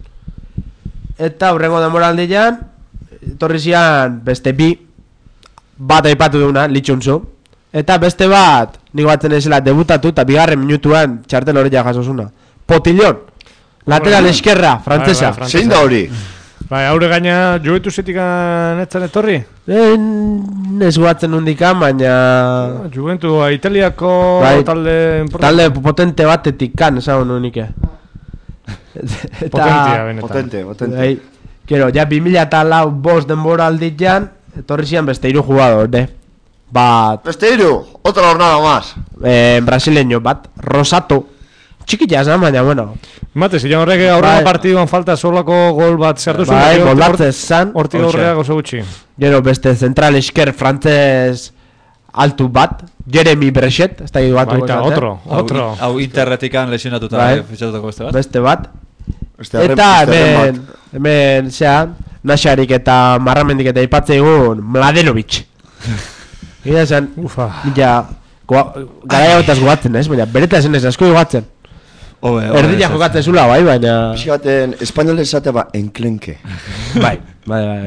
Eta horrengo denboraldian, etorri zian beste bi, bat aipatu duguna, litxuntzu, eta beste bat, nik batzen ezela debutatu, eta bigarren minutuan txartel hori jasosuna. Potillon! Lateral eskerra, frantzesa. Zein da hori? Bai, haure gaina Juventusetik netzan etorri? Ez guatzen hundikan, baina... Juventua, Italiako bai, talde... Talde potente batetik kan, esan unike. Potentia, benetan. Potente, potente. Bai, gero, ja bi mila eta lau bost denbora alditan, etorri zian beste hiru jugador, de. Bat... Beste hiru, otra jornada más. Eh, brasileño bat, Rosato. Txikita esan, baina, bueno. Mate, zilean horrek aurrera Bai. partiduan falta solako gol bat zertu zuen. Bai, moldatzen zan. Hortik aurrera gozo gutxi. Gero, beste zentral esker frantzez altu bat, Jeremy Brechet, ez da batu. Baita, otro, otro. Hau interretikan lesionatuta, Bai. eh, fitxatutako beste bat. Beste bat. Beste arren- Eta beste arren hemen, hemen, zea, Nasarik eta Marramendik eta ipatze egun Mladenovic. Gira esan, Ufa. ja, gara egotaz guatzen, ez? Baina, bereta esan ez, asko guatzen. Obe, obe, Erdila ez, ez. jokatzen zula, bai, baina... Pixaten, espainol esate ba, enklenke. Bai, bai, bai.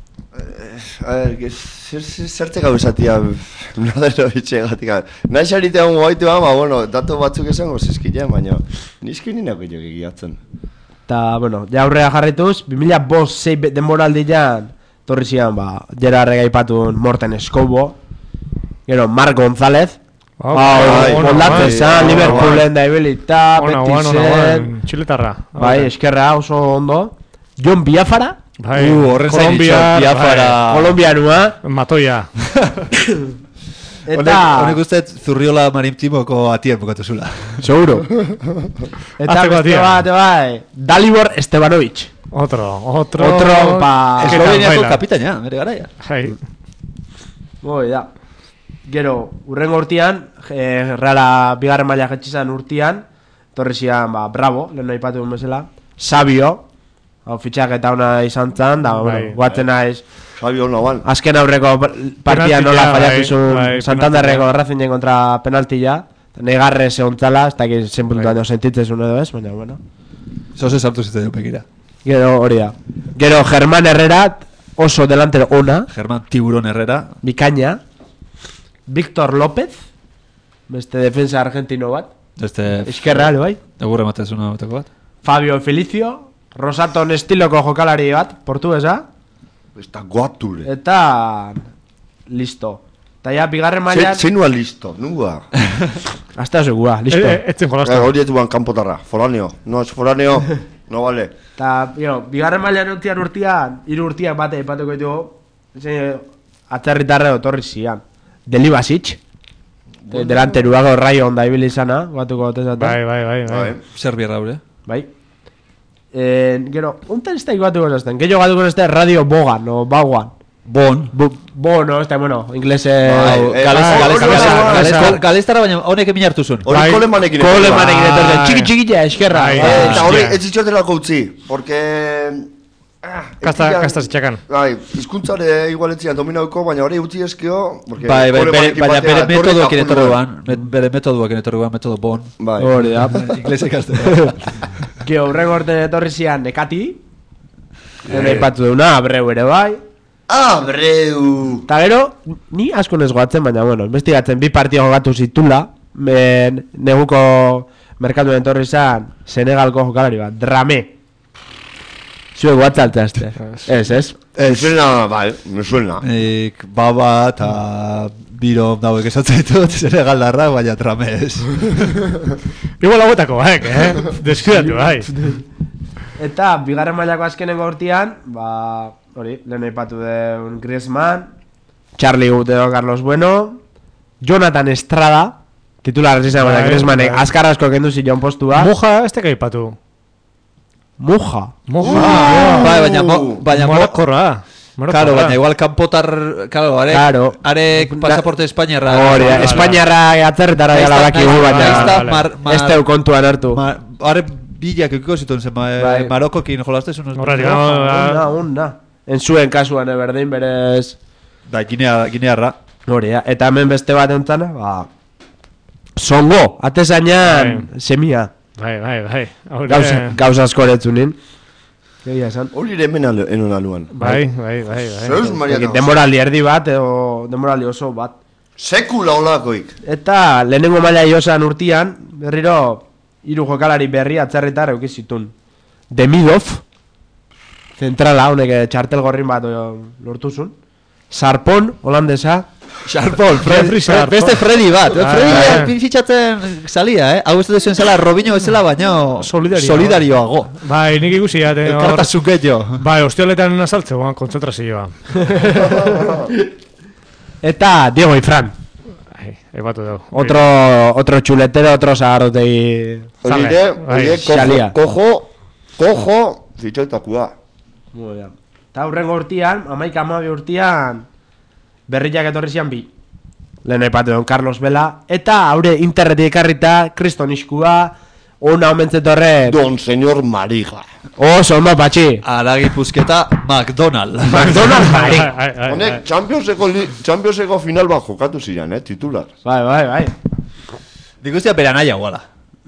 A ver, que zer, zer, zerte gau esatia Mladenovic egatik. Nahi xaritea hongo baitu ba, bueno, datu batzuk esango zizkilean, baina nizki ninako jo egiatzen. Eta, bueno, ja aurrera jarrituz, bi mila bost sei denboraldian torri zian, ba, Gerarrega ipatun Morten Escobo, gero Marc González, Hau, hau, ona, moldatzen bai, zan, ona, Liverpoolen da ibilita, Ona, ona, ona, Betisen, ona, Txiletarra. bai, eskerra oso ondo, Jon Biafara, Bai, Uh, horren zain Kolombia, itxo, Biafara. kolombianua, bai, Matoia. eta... Honek, honek uste Zurriola Marimtimoko atien bukatu zula. Seguro. Eta Atzeko beste atia. bat, bai, Dalibor Estebanovic. Otro, otro... Otro, pa... Esloveniako baila. kapitaina, bere garaia. Bai. Goi, da. Gero, urrengo urtean, eh, Reala bigarren maila jetxizan urtean, torri zian, ba, Bravo, lehen nahi patu bezala, Sabio, hau fitxak eta ona izan zan, da, Bai, bueno, guatzen naiz, Sabio no ban. azken aurreko partida Penaltia, nola bai, fallatu zuen bai, Santanderreko penaltia. Racingen kontra penaltia, negarre zehontzala, ez dakit zen puntu Bai. baino sentitzen edo ez, baina, bueno. Zose sartu zitzen pekira. Gero, hori da. Gero, Germán Herrera, oso delantero ona, Germán Tiburon Herrera. bikaina, Víctor López, beste defensa argentino bat, Este... eskerra, bai. Egurre matezuna bateko bat. Fabio Felicio, Rosaton estiloko jokalari bat, portuguesa, Está guatule. eta listo. Eta ja, bigarren mailan, Zeinua listo, nua. hasta segura, listo. Eh, eh, Etzen Eh, jolastu. Hori ez duan kanpotarra, foráneo. No, es foráneo, no vale. Eta, jo, bigarren mailan urtean urtean, hiru urtean bate ipatuko ditugu, zein atzerritarre otorri zian. Delibasic, de, delanteruago raio onda ibili izana, batuko gotezatu. Bai, bai, bai, bai. Bai. Serbia raure. Bai. Eh, gero, unten ez da iguatuko zazten, gehiago gatuko zazten Radio Bogan, o Baguan. Bon. Bu, bo, no, ez da, bueno, inglese... Bai, eh, Galez- bai, galez- hori galez- bai, galez- bai. gal- Galestara baina honek emin hartu zuen. Hori Bai, kolemanekin. Kolemanekin Bai. etortzen, txiki txikilla, eskerra. Bai, Eh, bai. Eta hori, Hostia. ez zitxotelako utzi, porque... Ah, Kasta, ez kasta zitxakan. Bai, hizkuntzare igualetzian dominauko, baina hori utzi eskio... porque Bai, bai, bere, kolemanekin baina batera bere etorri metodoekin eta etorri jun guan. Met- Bere metodoekin etorri guan, metodo bon. Bai. Hori da. Inglesa ikastera. Geo, horrego orte etorri zian Nekati. Eta ipatu deuna, Abreu ere bai. Abreu! Eta gero, ni asko nez goatzen, baina, bueno, investigatzen bi partio jokatu zitula. Ben, neguko merkatuen etorri zan, Senegalko jokalari bat, Drame. Zue goatzalteazte. Ez, ez? Me suena, bai, me suena. Nik baba eta biro dauek esatzen ditut, zere galdarra, baina tramez. Igual hauetako, baek, eh? Deskuidatu, bai. Eta, bigarren mailako azkenengo urtean, ba, hori, lehen aipatu deun Griezmann, Charlie Gutero, Carlos Bueno, Jonathan Estrada, titular ez izan, baina Bai, Griezmannek bai. azkar asko kendu zion postua. Muja, ez teka ipatu. Muja. Muja. Bai, baina, mo, baina, mo, Morakorra. Claro, baina igual kanpotar, claro, are, Claro. are pasaporte espainiarra. Hori, vale, Espainiarra atzerretara Nahiz gala ta- dakigu, nahiz- baina nahiz ta vale. mar- mar- ez teu kontuan hartu. ma- Are bilak eukiko zituen zen, ma- Bai. Marokokin jolastezun. Horretik, Onda, onda. En zuen kasuan eberdin berez... Da, Ginea, Ginearra. Hori, ja. Eta hemen beste bat entzana, ba... Songo, atezainan semia. Bai, bai, bai. Haure- Gauza, gauza asko eretzunin. Egia esan. Hori ere hemen alo- enon aluan. Bai, bai, bai, bai. Zeus Maria Eki, Demoraldi erdi bat, edo demoraldi oso bat. Sekula olakoik. Eta lehenengo maila iosan urtian, berriro hiru jokalari berri atzerritar eukizitun. Demidov, zentrala, honek eh, txartel gorrin bat o, lortuzun. Sarpon, holandesa. Sharpol, Fred, Jeffrey Fred, Sharpol. beste Freddy bat. Ah, Freddy ah, ah, ah. fitxatzen salia, eh? Hau ez dut zuen zela Robinho bezala, baino Solidario. solidarioago. Bai, nik ikusi jat. eh, hor- Elkartasun gehiago. Bai, ostioletan azaltzea, kontzentrazioa. Eta Diego Ifran. Ai, ebatu dugu. Otro, otro chuletero, otro sagarrotegi. Horiek, Bai, horiek, xalia. kojo, kojo, kojo, fitxoitakua. Muy bien. Eta hurrengo urtean, amaika amabi urtean, berriak etorri zian bi. Lehen aipatu duen Carlos Vela. Eta haure internetik ekarrita, kriston iskua, ona omentzetorren. Don señor Mariga. Oso, ondo, patxi. Aragi Pusketa, McDonald. McDonald's Mari. Ai, ai, Honek, ai. Championseko, li- Championseko final bat jokatu ziren, eh, titular. Bai, bai, bai. Dik guztia bera naia guala.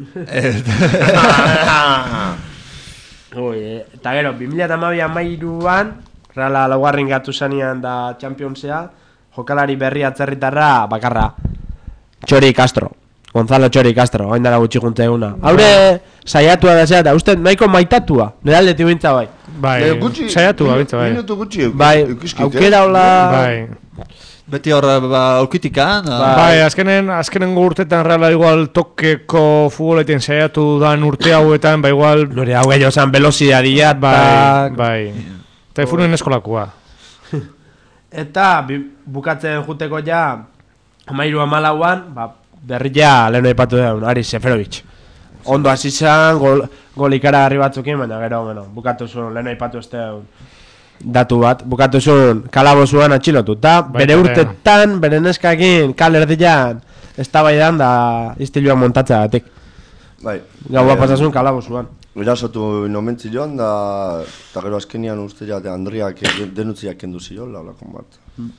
Ui, eh, eta gero, bi mila hamabi amairuan, Reala laugarren gatu zanean da Championsea, jokalari berri atzerritarra bakarra. Txori Castro. Gonzalo Txori Castro, hain dara gutxi junte eguna. Haure saiatua da zea, eta uste nahiko maitatua. Nire aldetik bintza bai. Bai, Eh, gutxi- saiatu minu- abitza, bai. Minutu gutxi, Bai, ikuskit, eh? aukera hola... Bai. Beti hor, ba, aurkitikan. Ba. Bai, azkenen, azkenengo urtetan Reala igual tokeko futboletin saiatu dan urte hauetan, ba igual... Nore hau gehiago zan velozidadia, Bai, bai. Eta ifunen eskolakua. Eta bi- bukatzen juteko ja amairu amalauan, ba, berri ja lehen aipatu deun, Aris Seferovic. Ondo hasi zan, gol, gol ikaragarri batzukin, baina gero, bueno, bukatu zuen, lehen aipatu ez deun datu bat, bukatu zuen kalabozuan atxilotu, eta Baita bere ere. urtetan, bere neskakin, kalerdian, eztabaidan da istilua montatzea batik. Bai. Gau bat Eh, pasasun kalabozuan. Erasotu nomentzi joan, da, eta gero azkenian uste ja, de Andriak denutziak kendu zion, laulakon bat.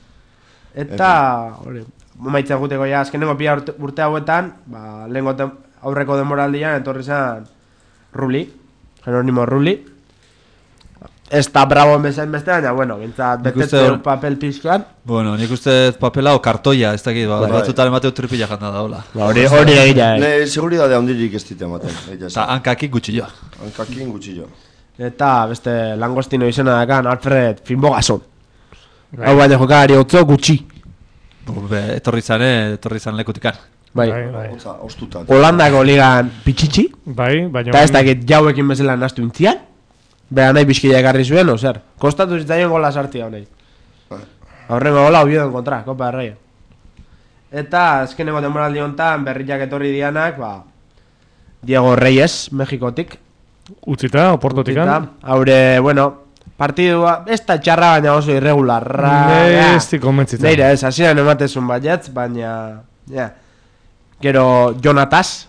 Eta, hori, maitza guteko ja, azkenengo bi urte, urte hauetan, ba, lehengo tem, aurreko denboraldian, etorri zen Ruli, Jeronimo Ruli. Ez da bravo bezain beste, baina, bueno, bintzat, Nik uste betetze hor- papel pixkan. Bueno, nik uste papela o kartoia, ez dakit, ba, Bai. batzutan emateu tripila janda da, hola. Ba, hori hori egia, eh. Ne, seguridade handirik ez dite ematen. egia Eta esan. hankakik gutxi jo. Hankakin gutxi jo. Eta beste langostino izena dakan, Alfred Finbogason. Bai. Hau baina jokalari otzo gutxi. Be, etorri zan, eh, etorri zan lekutikan. Bai. Bai, bai. Otza, ostuta. Holandako ligan pitxitxi, Bai, baina... eta ez dakit jauekin bezala nastu intzian. Beha nahi bizkila ekarri zuen, ozer. Kostatu zitzaion gola sartia honei. Bai. Aurrengo gola Oviedo kontra, Kopa del Rey. Eta azkeneko denboraldi hontan berriak etorri dianak, ba, Diego Reyes, Mexikotik. Utzita, oportotikan. Utzita. Haure, bueno, partidua, ez da txarra baina oso irregularra. Ne ez di konbentzitzen. Neire, ez, hasieran ematezun baietz, baina, ja. Gero, Jonatas.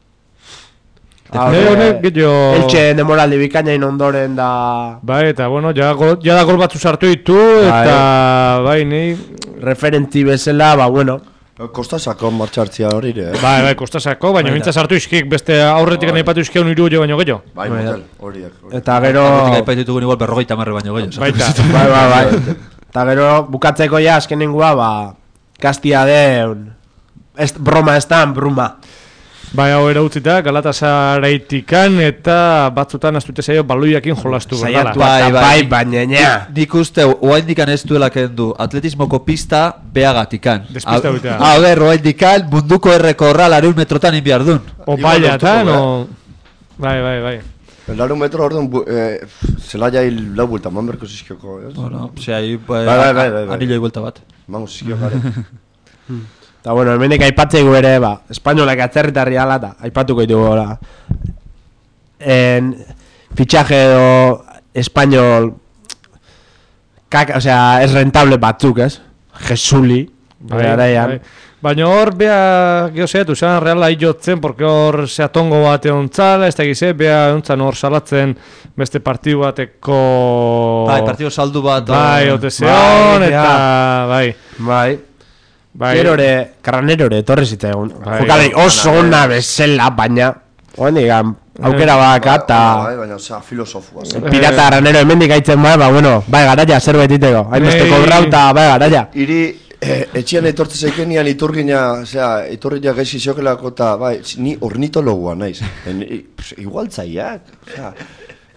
Ne honek gehiago... Elche demoraldi bikainain ondoren da Bai, eta bueno, ja, gol, ja da gol batzu sartu ditu, eta bai, nei... referenti bezala, ba, bueno. Kostasako martxartzia hori ere, eh? Bai, bai, kostasako, baina Baina. mintza sartu izkik, beste aurretik Bai. naipatu izkion hiru jo baino gehiago. Bai, Bai, motel, horiek. horiek. Eta gero... Horretik aipaitu ditugun igual berrogeita marre baino gehiago. Baita. Bai, bai, bai. Eta gero, bukatzeko ja, azkenengua, ba, kastia deun, ez, broma ez da, bruma. Bai, hau era utzita, Galatasaraitikan, eta batzutan aztute zaio baloiakin jolastu Saiatu berdala. eta Bai, bai. bai, baina, nia. Nik uste, oaindikan ez duela kendu atletismoko pista beagatikan. Despista Hau- buitea. Hau ber, oaindikan munduko errekorra lareun metrotan inbiar dun. O Igual baila, eta, lortuko, no... Bai, bai, bai. Laru metro orduan, bu- eh, zelaia hil lau bulta, man berko zizkioko, ez? Bueno, osea, hi, Bai, bai, bai, bai. aniloi buelta bat. Mango zizkioko gare. Eta bueno, hemenik aipatzeko ere, ba, espainolak atzerritarri ala, eta aipatuko ditugu, hola. En, fitxaje edo espainol, kak, o sea, es rentable batzuk, ez? Jesuli, bai, araian. Baina hor, bea, geho zehatu, zean reala jotzen, porque hor zeatongo bat egon txala, ez da gize, bea egontzan hor salatzen beste partidu bateko... Bai, partido saldu bat. Bai, eh, ote zeon, bai, eta... Bai, Bai. bai. Gero ere, karranero ere etorri zitzaigun. Bai. Jokalari oso ona bezala, baina, oen digan, aukera baka, eta... Bai, baina, osea, filosofua. zen. Pirata granero hemendik aitzen bai, ba, bueno, bai garaia, zerbait iteko. Hainbeste Nei. kobrauta, bai garaia. Iri, eh, etxian etortze zaikenian iturgina, osea, iturgina gaixi xokelako eta, bai, ni ornitologoa naiz. En, i, pues, igual zaiak, osea,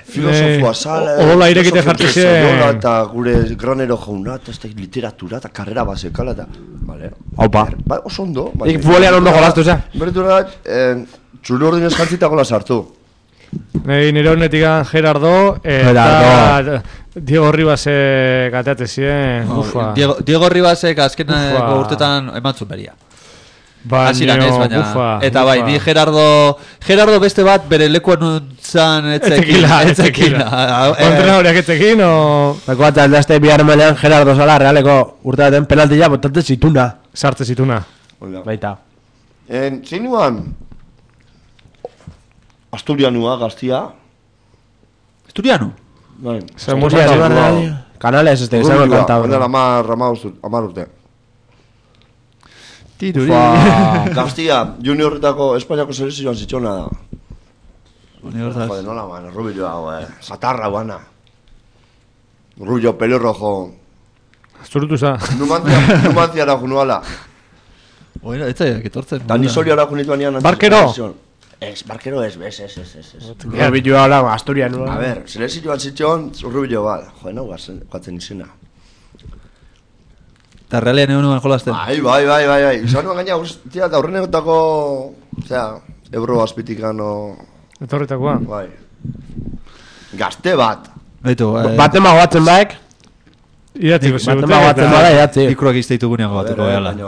filosofua zala, Ola irekite jartu zen. eta gure granero jauna, eta ez da literatura, eta karrera basekala, eta... Vale. Aupa. Ba, oso ondo. Ik futbolean ondo jolastu zen. Bertura, eh, txulu ordinez jantzita gola sartu. Nei nire honetik Gerardo, eta Diego Ribasek ateate ziren, ufa. Diego, Diego Ribasek azkeneko urtetan emantzun beria. Hasieran ez, baina. Ufa, eta bai, ufa. ni Gerardo, Gerardo beste bat bere lekuan nuntzan etzekin. Etzekin, Kontrenaureak etzekin, o... Bako bat aldazte bihar mailean Gerardo Sala realeko urte baten penaltia botate zituna. Sartze zituna. Baita. En, zein nuan? Asturianua, gaztia. Asturiano? Bai. Kanales, este, izango kantado. Ondela amar, amar urte. Tiruri. Gaztia, juniorretako Espainiako selezioan zitxona da. Juniorretaz. Jode, nola man, Rubio hau, eh. Satarra guana. Rubio, pelo rojo. Zurutu za. Numantzia, numantzia junuala. Oira, ez zaiak etortzen. Ta nisoli ara junituan nian. Barkero! Ez, barkero ez, ez, ez, ez, ez. Rubio hala, Asturiano. A ver, selezioan zitxon, Rubio bat. Jode, nahu gatzen izena. Eta realean egun nuen jolazten. Bai, bai, bai, bai, bai. Izan nuen gaina, guztia, eta horrenegotako, osea, Ebro azpitikano... Etorritakoa. Bai. Gazte bat. Baitu, eh... Baten magoatzen baek. Idatiko zigute. Baten magoatzen bada, idatzi. Ikroak izteitu gunean gobatuko gehala.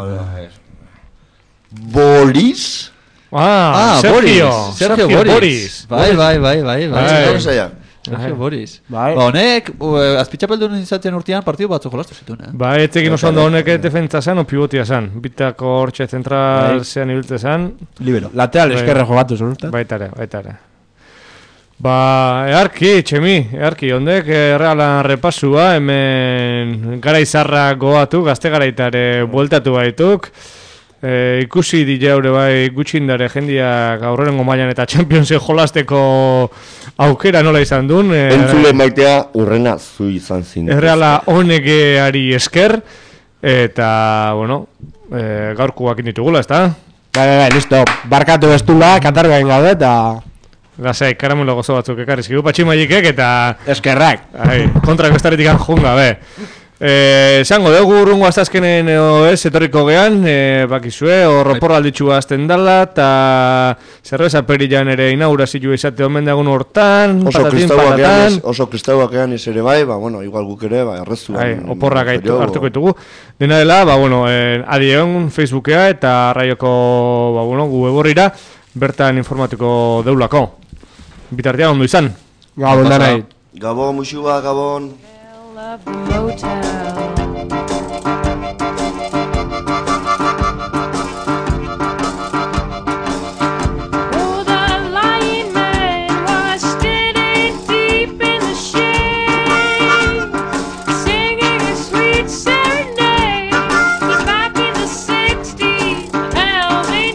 Boris? Ah, Sergio. Sergio Boris. Bai, bai, bai, bai, bai. Sergio Boris. Bai. Ba, honek, azpitxapeldu nintzen urtean partidu batzu jolastu zituen, eh? Ba, etzekin oso ondo honek defentza zen, o pivotia zen. Bitako hortxe zentral zean ibiltze zen. Libero. Lateral eskerre jogatu zen, uste? Baitare, baitare. Ba, earki, txemi, earki, ondek, errealan repasua, hemen gara izarra goatu, gazte garaitare bueltatu baituk. E, ikusi di jaure bai gutxindare jendiak aurrengo mailan eta Championsen jolasteko aukera nola izan duen. E, Entzule maitea urrena zu izan zin. Erreala honegeari esker, eta, bueno, e, gaurkoak ditugula, ezta? Bai, bai, listo. Barkatu bestula, Katar gain gaude, eta... Lasai, karamelo gozo batzuk ekarrizkigu patximailikek, eta... Eskerrak. Ai, kontrako estaretik anjunga, be. Eh, esango dugu urrungo azazkenen ez etorriko gean, eh, bakizue, horropor alditxua azten dala, eta zerbeza perillan ere inaugurazioa izate omen dagun hortan, oso patatin, kristauak ean, patatan. oso kristauak ean ez ere bai, ba, bueno, igual guk ere, ba, errezu. Ai, oporrak hartuko ditugu. Dena dela, ba, bueno, eh, adiegon Facebookea eta raioko, ba, bueno, gu eborrira, bertan informatiko deulako. Bitartea ondo izan. Gabon danai. Gabon, muxua, gabon. Of the motel.